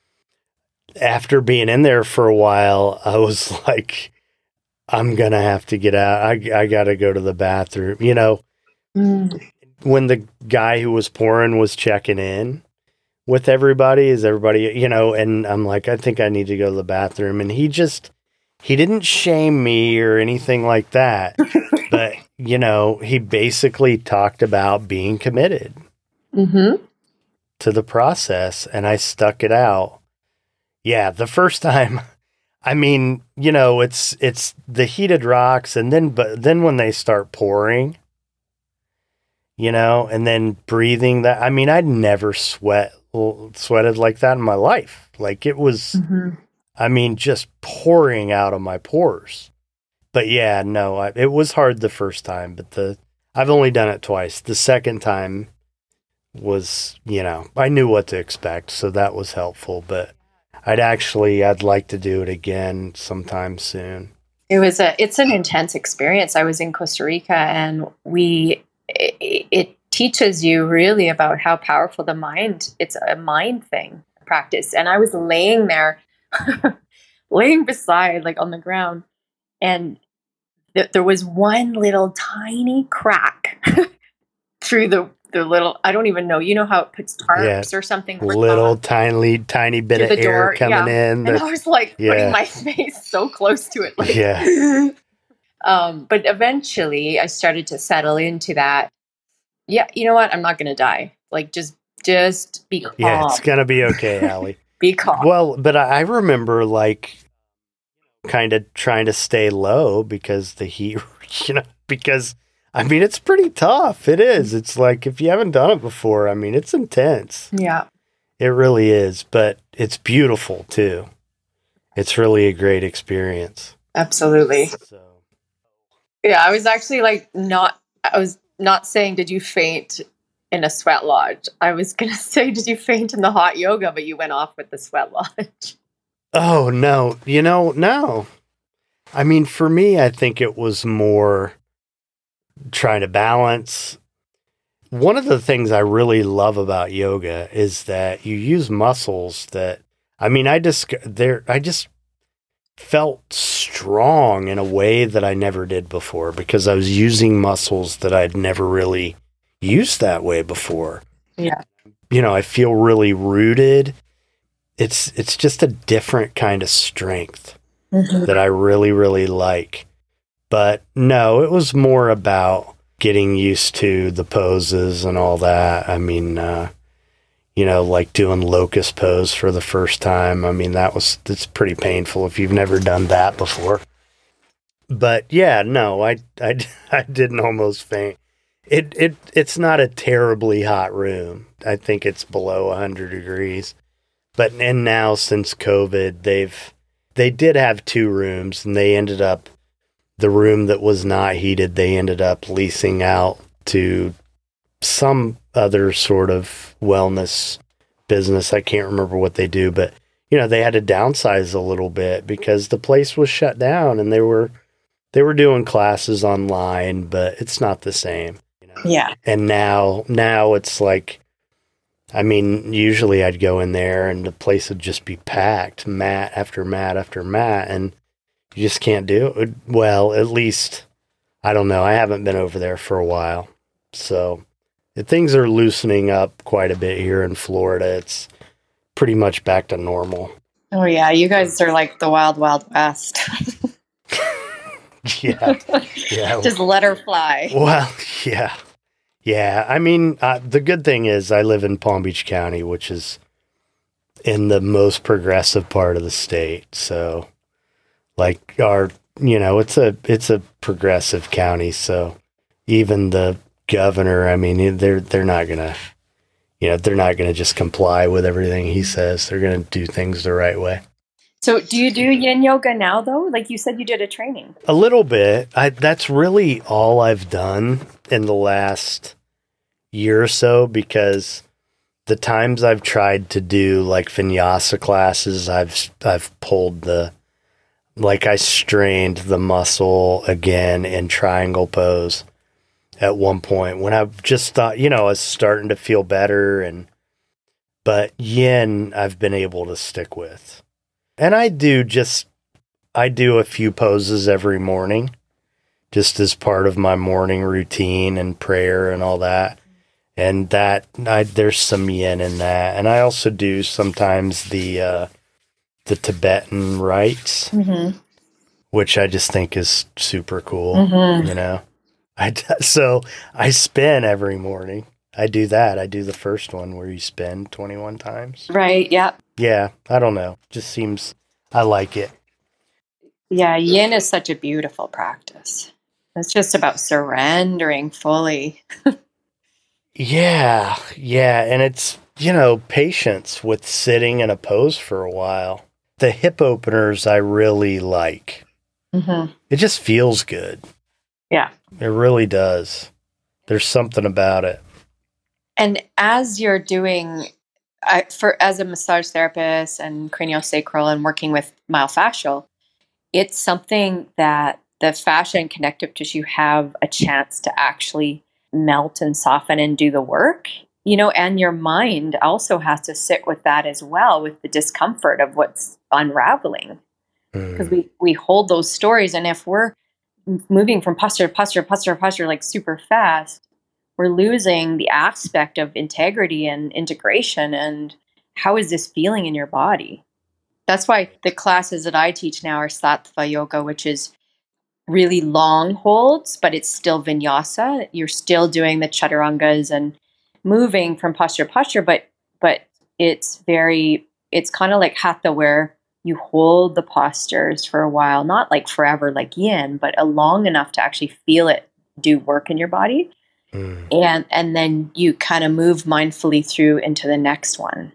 after being in there for a while, I was like, I'm going to have to get out. I, I got to go to the bathroom. You know, mm. When the guy who was pouring was checking in with everybody, is everybody, you know, and I'm like, I think I need to go to the bathroom. And he just, he didn't shame me or anything like that. But, you know, he basically talked about being committed mm-hmm. to the process, and I stuck it out. Yeah, the first time, I mean, you know, it's it's the heated rocks, and then but then when they start pouring, you know, and then breathing that, I mean, I'd never sweat sweated like that in my life. Like it was, mm-hmm. I mean, just pouring out of my pores. But yeah, no, I, it was hard the first time, but the I've only done it twice. The second time was, you know, I knew what to expect, so that was helpful. But I'd actually, I'd like to do it again sometime soon. It was a, it's an intense experience. I was in Costa Rica, and we, it, it teaches you really about how powerful the mind. It's a mind thing practice, and I was laying there, laying beside, like on the ground, and there was one little tiny crack through the, the little, I don't even know, you know how it puts tarps yeah, or something? Little tiny, tiny bit of air door. coming yeah. in. That, and I was like yeah. putting my face so close to it. Like, yeah. um, but eventually I started to settle into that. Yeah, you know what? I'm not going to die. Like, just, just be calm. Yeah, it's going to be okay, Allie. Be calm. Well, but I remember like, kind of trying to stay low because the heat, you know, because I mean, it's pretty tough. It is. It's like, if you haven't done it before, I mean, it's intense. Yeah. It really is, but it's beautiful too. It's really a great experience. Absolutely. So. Yeah. I was actually like, not, I was not saying, did you faint in a sweat lodge? I was going to say, did you faint in the hot yoga, but you went off with the sweat lodge. Oh, no. You know, no. I mean, for me, I think it was more trying to balance. One of the things I really love about yoga is that you use muscles that, I mean, I just, there, I just felt strong in a way that I never did before because I was using muscles that I'd never really used that way before. Yeah. You know, I feel really rooted. It's it's just a different kind of strength mm-hmm. that I really, really like. But no, it was more about getting used to the poses and all that. I mean, uh, you know, like doing locust pose for the first time. I mean, that was, it's pretty painful if you've never done that before. But yeah, no, I, I, I didn't almost faint. It, it, it's not a terribly hot room. I think it's below one hundred degrees. But, and now since COVID, they've, they did have two rooms, and they ended up, the room that was not heated, they ended up leasing out to some other sort of wellness business. I can't remember what they do, but, you know, they had to downsize a little bit because the place was shut down, and they were, they were doing classes online, but it's not the same. You know? Yeah. And now, now it's like, I mean, usually I'd go in there and the place would just be packed, mat after mat after mat, and you just can't do it. Well, at least, I don't know. I haven't been over there for a while. So things are loosening up quite a bit here in Florida. It's pretty much back to normal. Oh, yeah. You guys are like the wild, wild west. Yeah. Yeah. Just let her fly. Well, yeah. Yeah. I mean, uh, the good thing is I live in Palm Beach County, which is in the most progressive part of the state. So, like, our, you know, it's a, it's a progressive county. So even the governor, I mean, they're, they're not going to, you know, they're not going to just comply with everything he says. They're going to do things the right way. So do you do yin yoga now, though? Like you said, you did a training. A little bit. I, that's really all I've done in the last year or so, because the times I've tried to do like vinyasa classes, I've I've pulled the, like I strained the muscle again in triangle pose at one point when I just thought, you know, I was starting to feel better. And but yin I've been able to stick with. And I do just, I do a few poses every morning, just as part of my morning routine and prayer and all that. And that, I, there's some yin in that. And I also do sometimes the, uh, the Tibetan rites, mm-hmm. which I just think is super cool, mm-hmm. you know? I, so I spin every morning. I do that. I do the first one where you spin twenty-one times. Right. Yeah. Yeah. I don't know. Just seems, I like it. Yeah. Yin is such a beautiful practice. It's just about surrendering fully. Yeah. Yeah. And it's, you know, patience with sitting in a pose for a while. The hip openers I really like. Mm-hmm. It just feels good. Yeah. It really does. There's something about it. And as you're doing, I, for as a massage therapist and craniosacral and working with myofascial, it's something that the fascia and connective tissue have a chance to actually melt and soften and do the work, you know, and your mind also has to sit with that as well, with the discomfort of what's unraveling. Because mm. we, we hold those stories. And if we're moving from posture to posture, posture to posture, like super fast, we're losing the aspect of integrity and integration. And how is this feeling in your body? That's why the classes that I teach now are Sattva Yoga, which is really long holds, but it's still vinyasa. You're still doing the chaturangas and moving from posture to posture, but but it's very, it's kind of like hatha, where you hold the postures for a while, not like forever like yin, but a long enough to actually feel it do work in your body. Mm. And and then you kind of move mindfully through into the next one.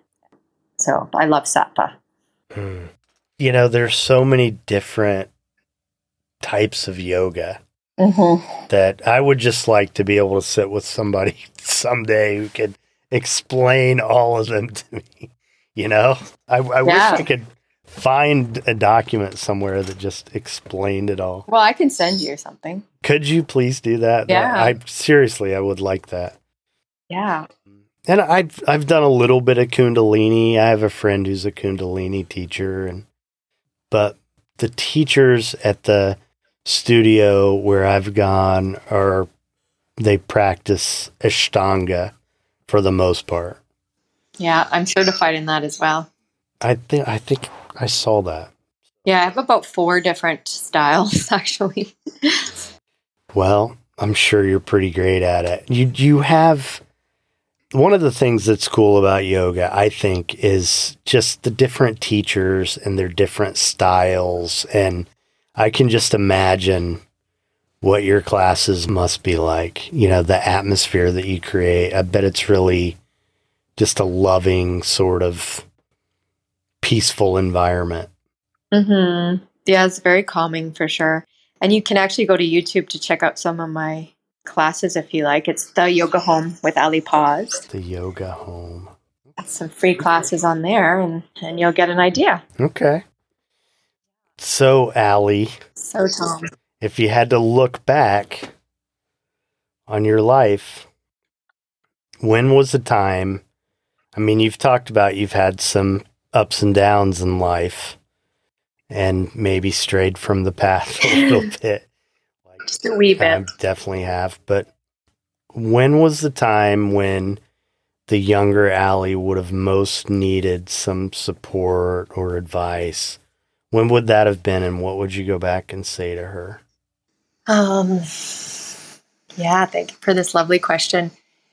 So I love Sattva. Mm. You know, there's so many different types of yoga mm-hmm. that I would just like to be able to sit with somebody someday who could explain all of them to me. You know, I, I yeah. wish I could find a document somewhere that just explained it all. Well, I can send you something. Could you please do that? Yeah. I seriously, I would like that. Yeah. And I've I've done a little bit of Kundalini. I have a friend who's a Kundalini teacher, and but the teachers at the studio where I've gone are they practice Ashtanga for the most part. Yeah, I'm certified in that as well. I think I think I saw that. Yeah, I have about four different styles actually. Well, I'm sure you're pretty great at it. You you have one of the things that's cool about yoga, I think, is just the different teachers and their different styles. And I can just imagine what your classes must be like, you know, the atmosphere that you create. I bet it's really just a loving, sort of peaceful environment. Mm-hmm. Yeah, it's very calming for sure. And you can actually go to YouTube to check out some of my classes if you like. It's The Yoga Home with Ali Paz. The Yoga Home. That's some free classes on there, and, and you'll get an idea. Okay. So, Ali. So, Tom. If you had to look back on your life, when was the time I mean, you've talked about you've had some ups and downs in life and maybe strayed from the path a little bit. Like, just a wee bit. I definitely have. But when was the time when the younger Allie would have most needed some support or advice? When would that have been, and what would you go back and say to her? Um, yeah, thank you for this lovely question.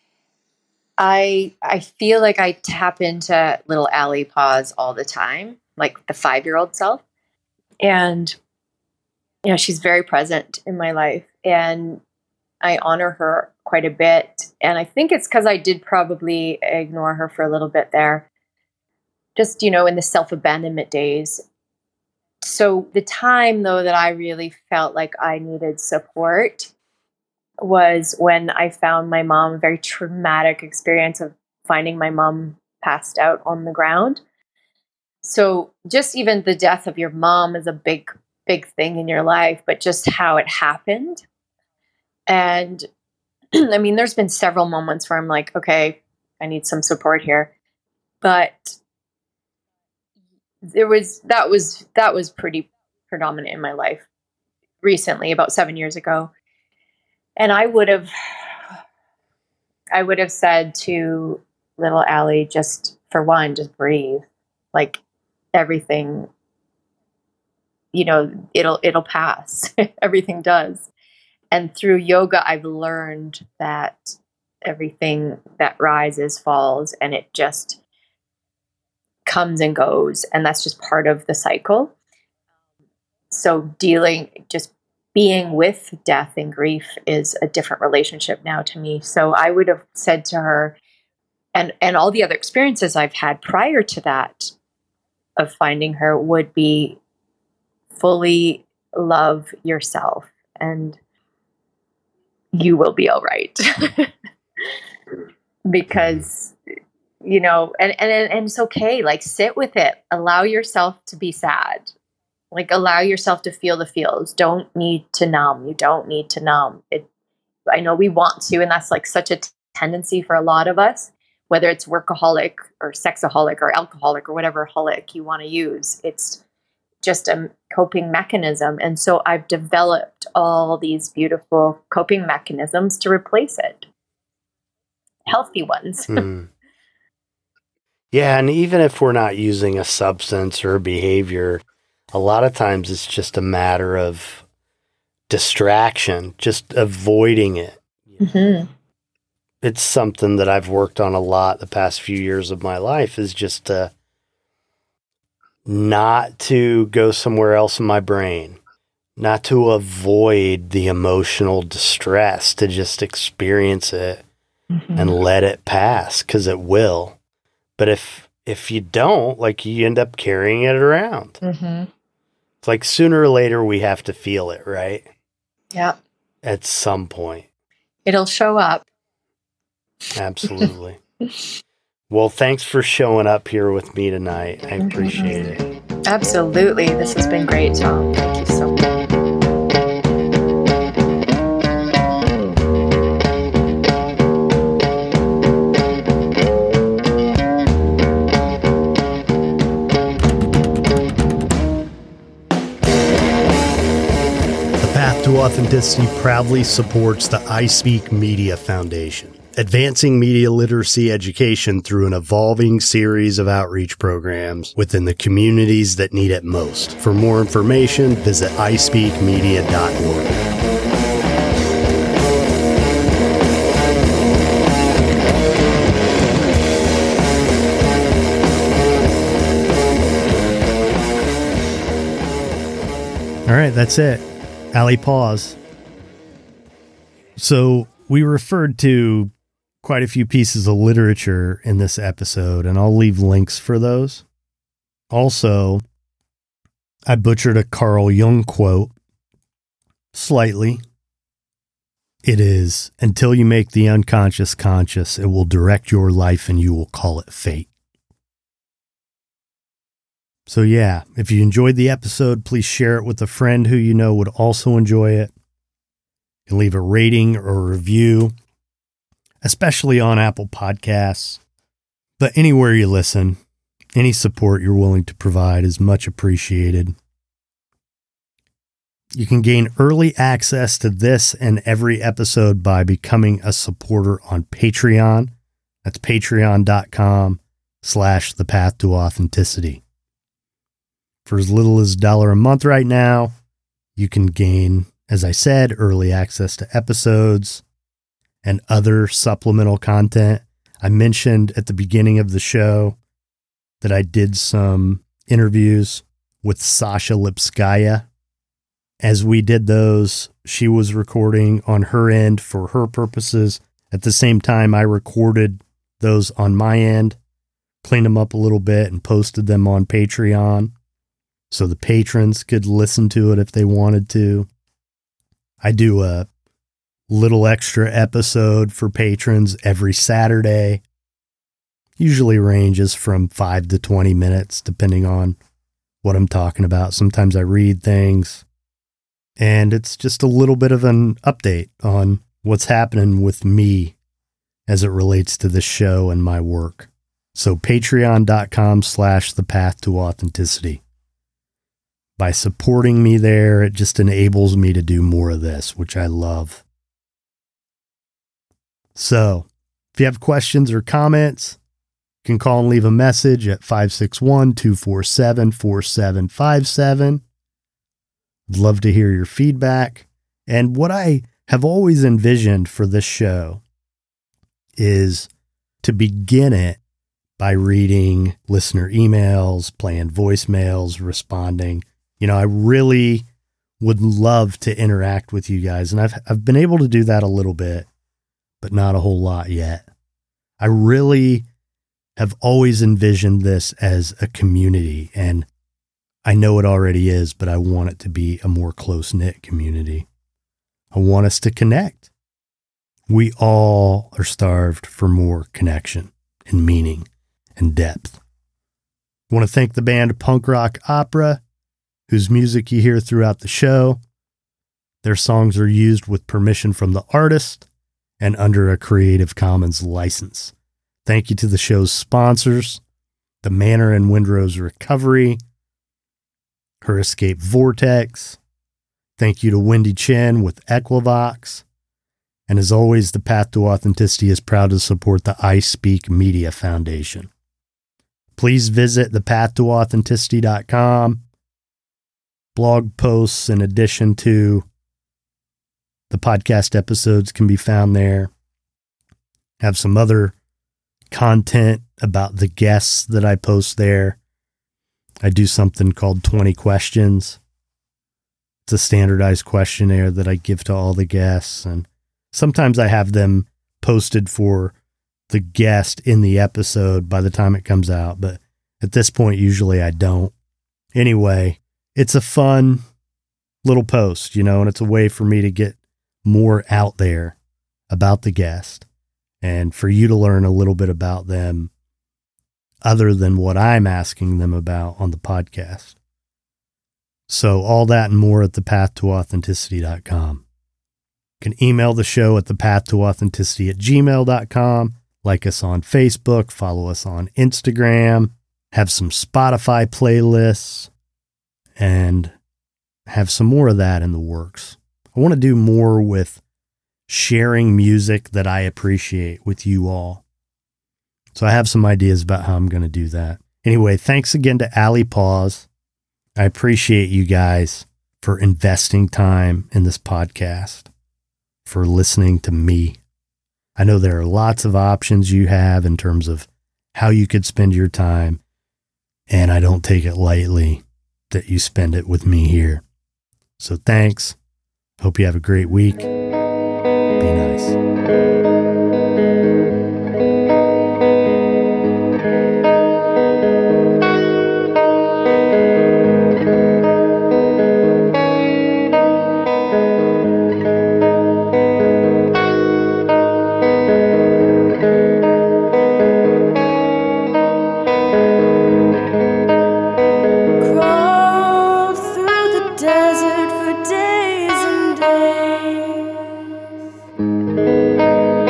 I I feel like I tap into little Allie Paws all the time, like the five-year-old self. And, you know, she's very present in my life, and I honor her quite a bit. And I think it's because I did probably ignore her for a little bit there, just, you know, in the self-abandonment days. So the time, though, that I really felt like I needed support was when I found my mom, a very traumatic experience of finding my mom passed out on the ground. So just even the death of your mom is a big, big thing in your life, but just how it happened. And I mean, there's been several moments where I'm like, okay, I need some support here. But there was, that was, that was pretty predominant in my life recently, about seven years ago. And I would have, I would have said to little Allie, just for one, just breathe. Like everything, you know, it'll, it'll pass. Everything does. And through yoga, I've learned that everything that rises falls, and it just comes and goes. And that's just part of the cycle. So dealing, just being with death and grief is a different relationship now to me. So I would have said to her, and, and all the other experiences I've had prior to that of finding her would be fully love yourself, and you will be all right. Because, you know, and, and, and it's okay. Like, sit with it. Allow yourself to be sad. Like, allow yourself to feel the feels. Don't need to numb. You don't need to numb. It, I know we want to, and that's like such a t- tendency for a lot of us, whether it's workaholic or sexaholic or alcoholic or whatever holic you want to use. It's just a coping mechanism. And so I've developed all these beautiful coping mechanisms to replace it. Healthy ones. mm. Yeah, and even if we're not using a substance or a behavior, a lot of times it's just a matter of distraction, just avoiding it. Mm-hmm. It's something that I've worked on a lot the past few years of my life, is just to not to go somewhere else in my brain, not to avoid the emotional distress, to just experience it mm-hmm. and let it pass, because it will. But if if you don't, like, you end up carrying it around. Mm-hmm. It's like sooner or later we have to feel it, right? Yeah. At some point. It'll show up. Absolutely. Well, thanks for showing up here with me tonight. I appreciate it. Absolutely. This has been great, Tom. Thank you so much. The Path to Authenticity proudly supports the I Speak Media Foundation, advancing media literacy education through an evolving series of outreach programs within the communities that need it most. For more information, visit i speak media dot org. All right, that's it. Allie Paws. So we referred to quite a few pieces of literature in this episode, and I'll leave links for those. Also, I butchered a Carl Jung quote slightly. It is, "Until you make the unconscious conscious, it will direct your life and you will call it fate." So yeah, if you enjoyed the episode, please share it with a friend who you know would also enjoy it. You can leave a rating or a review, especially on Apple Podcasts. But anywhere you listen, any support you're willing to provide is much appreciated. You can gain early access to this and every episode by becoming a supporter on Patreon. That's patreon.com slash the path to authenticity. For as little as a dollar a month right now, you can gain, as I said, early access to episodes and other supplemental content. I mentioned at the beginning of the show that I did some interviews with Sasha Lipskaya. As we did those, she was recording on her end for her purposes. At the same time, I recorded those on my end, cleaned them up a little bit, and posted them on Patreon so the patrons could listen to it if they wanted to. I do a little extra episode for patrons every Saturday. Usually ranges from five to twenty minutes, depending on what I'm talking about. Sometimes I read things. And it's just a little bit of an update on what's happening with me as it relates to this show and my work. So patreon.com slash the path to authenticity. By supporting me there, it just enables me to do more of this, which I love. So if you have questions or comments, you can call and leave a message at five six one, two four seven, four seven five seven. I'd love to hear your feedback. And what I have always envisioned for this show is to begin it by reading listener emails, playing voicemails, responding. You know, I really would love to interact with you guys. And I've, I've been able to do that a little bit, but not a whole lot yet. I really have always envisioned this as a community, and I know it already is, but I want it to be a more close-knit community. I want us to connect. We all are starved for more connection and meaning and depth. I want to thank the band Punk Rock Opera, whose music you hear throughout the show. Their songs are used with permission from the artist and under a Creative Commons license. Thank you to the show's sponsors, the Manor and Windrose Recovery, Her Escape Vortex. Thank you to Wendy Chen with Equivox. And as always, the Path to Authenticity is proud to support the I Speak Media Foundation. Please visit the path to authenticity dot com. Blog posts in addition to the podcast episodes can be found there. Have some other content about the guests that I post there. I do something called twenty questions. It's a standardized questionnaire that I give to all the guests, and sometimes I have them posted for the guest in the episode by the time it comes out, but at this point, usually I don't. Anyway, it's a fun little post, you know, and it's a way for me to get more out there about the guest and for you to learn a little bit about them other than what I'm asking them about on the podcast. So all that and more at the path to authenticity dot com. You can email the show at the path to authenticity at gmail dot com. Like us on Facebook, follow us on Instagram, have some Spotify playlists, and have some more of that in the works. I want to do more with sharing music that I appreciate with you all. So I have some ideas about how I'm going to do that. Anyway, thanks again to Ali Paws. I appreciate you guys for investing time in this podcast, for listening to me. I know there are lots of options you have in terms of how you could spend your time, and I don't take it lightly that you spend it with me here. So thanks. Hope you have a great week. Be nice. Desert for days and days.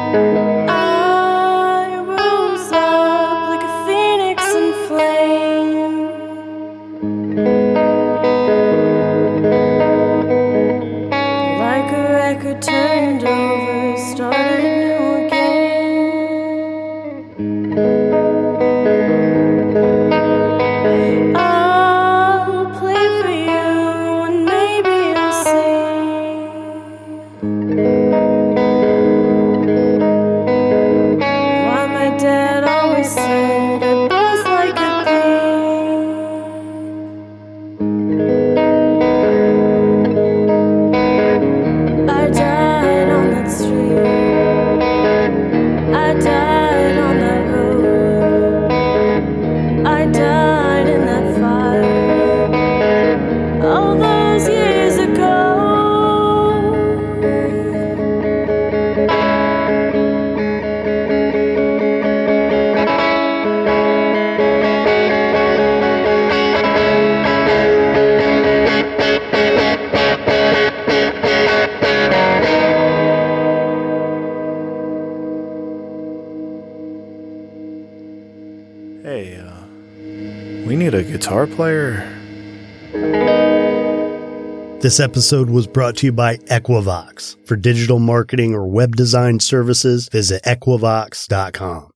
Hey, uh, we need a guitar player. This episode was brought to you by Equivox. For digital marketing or web design services, visit equivox dot com.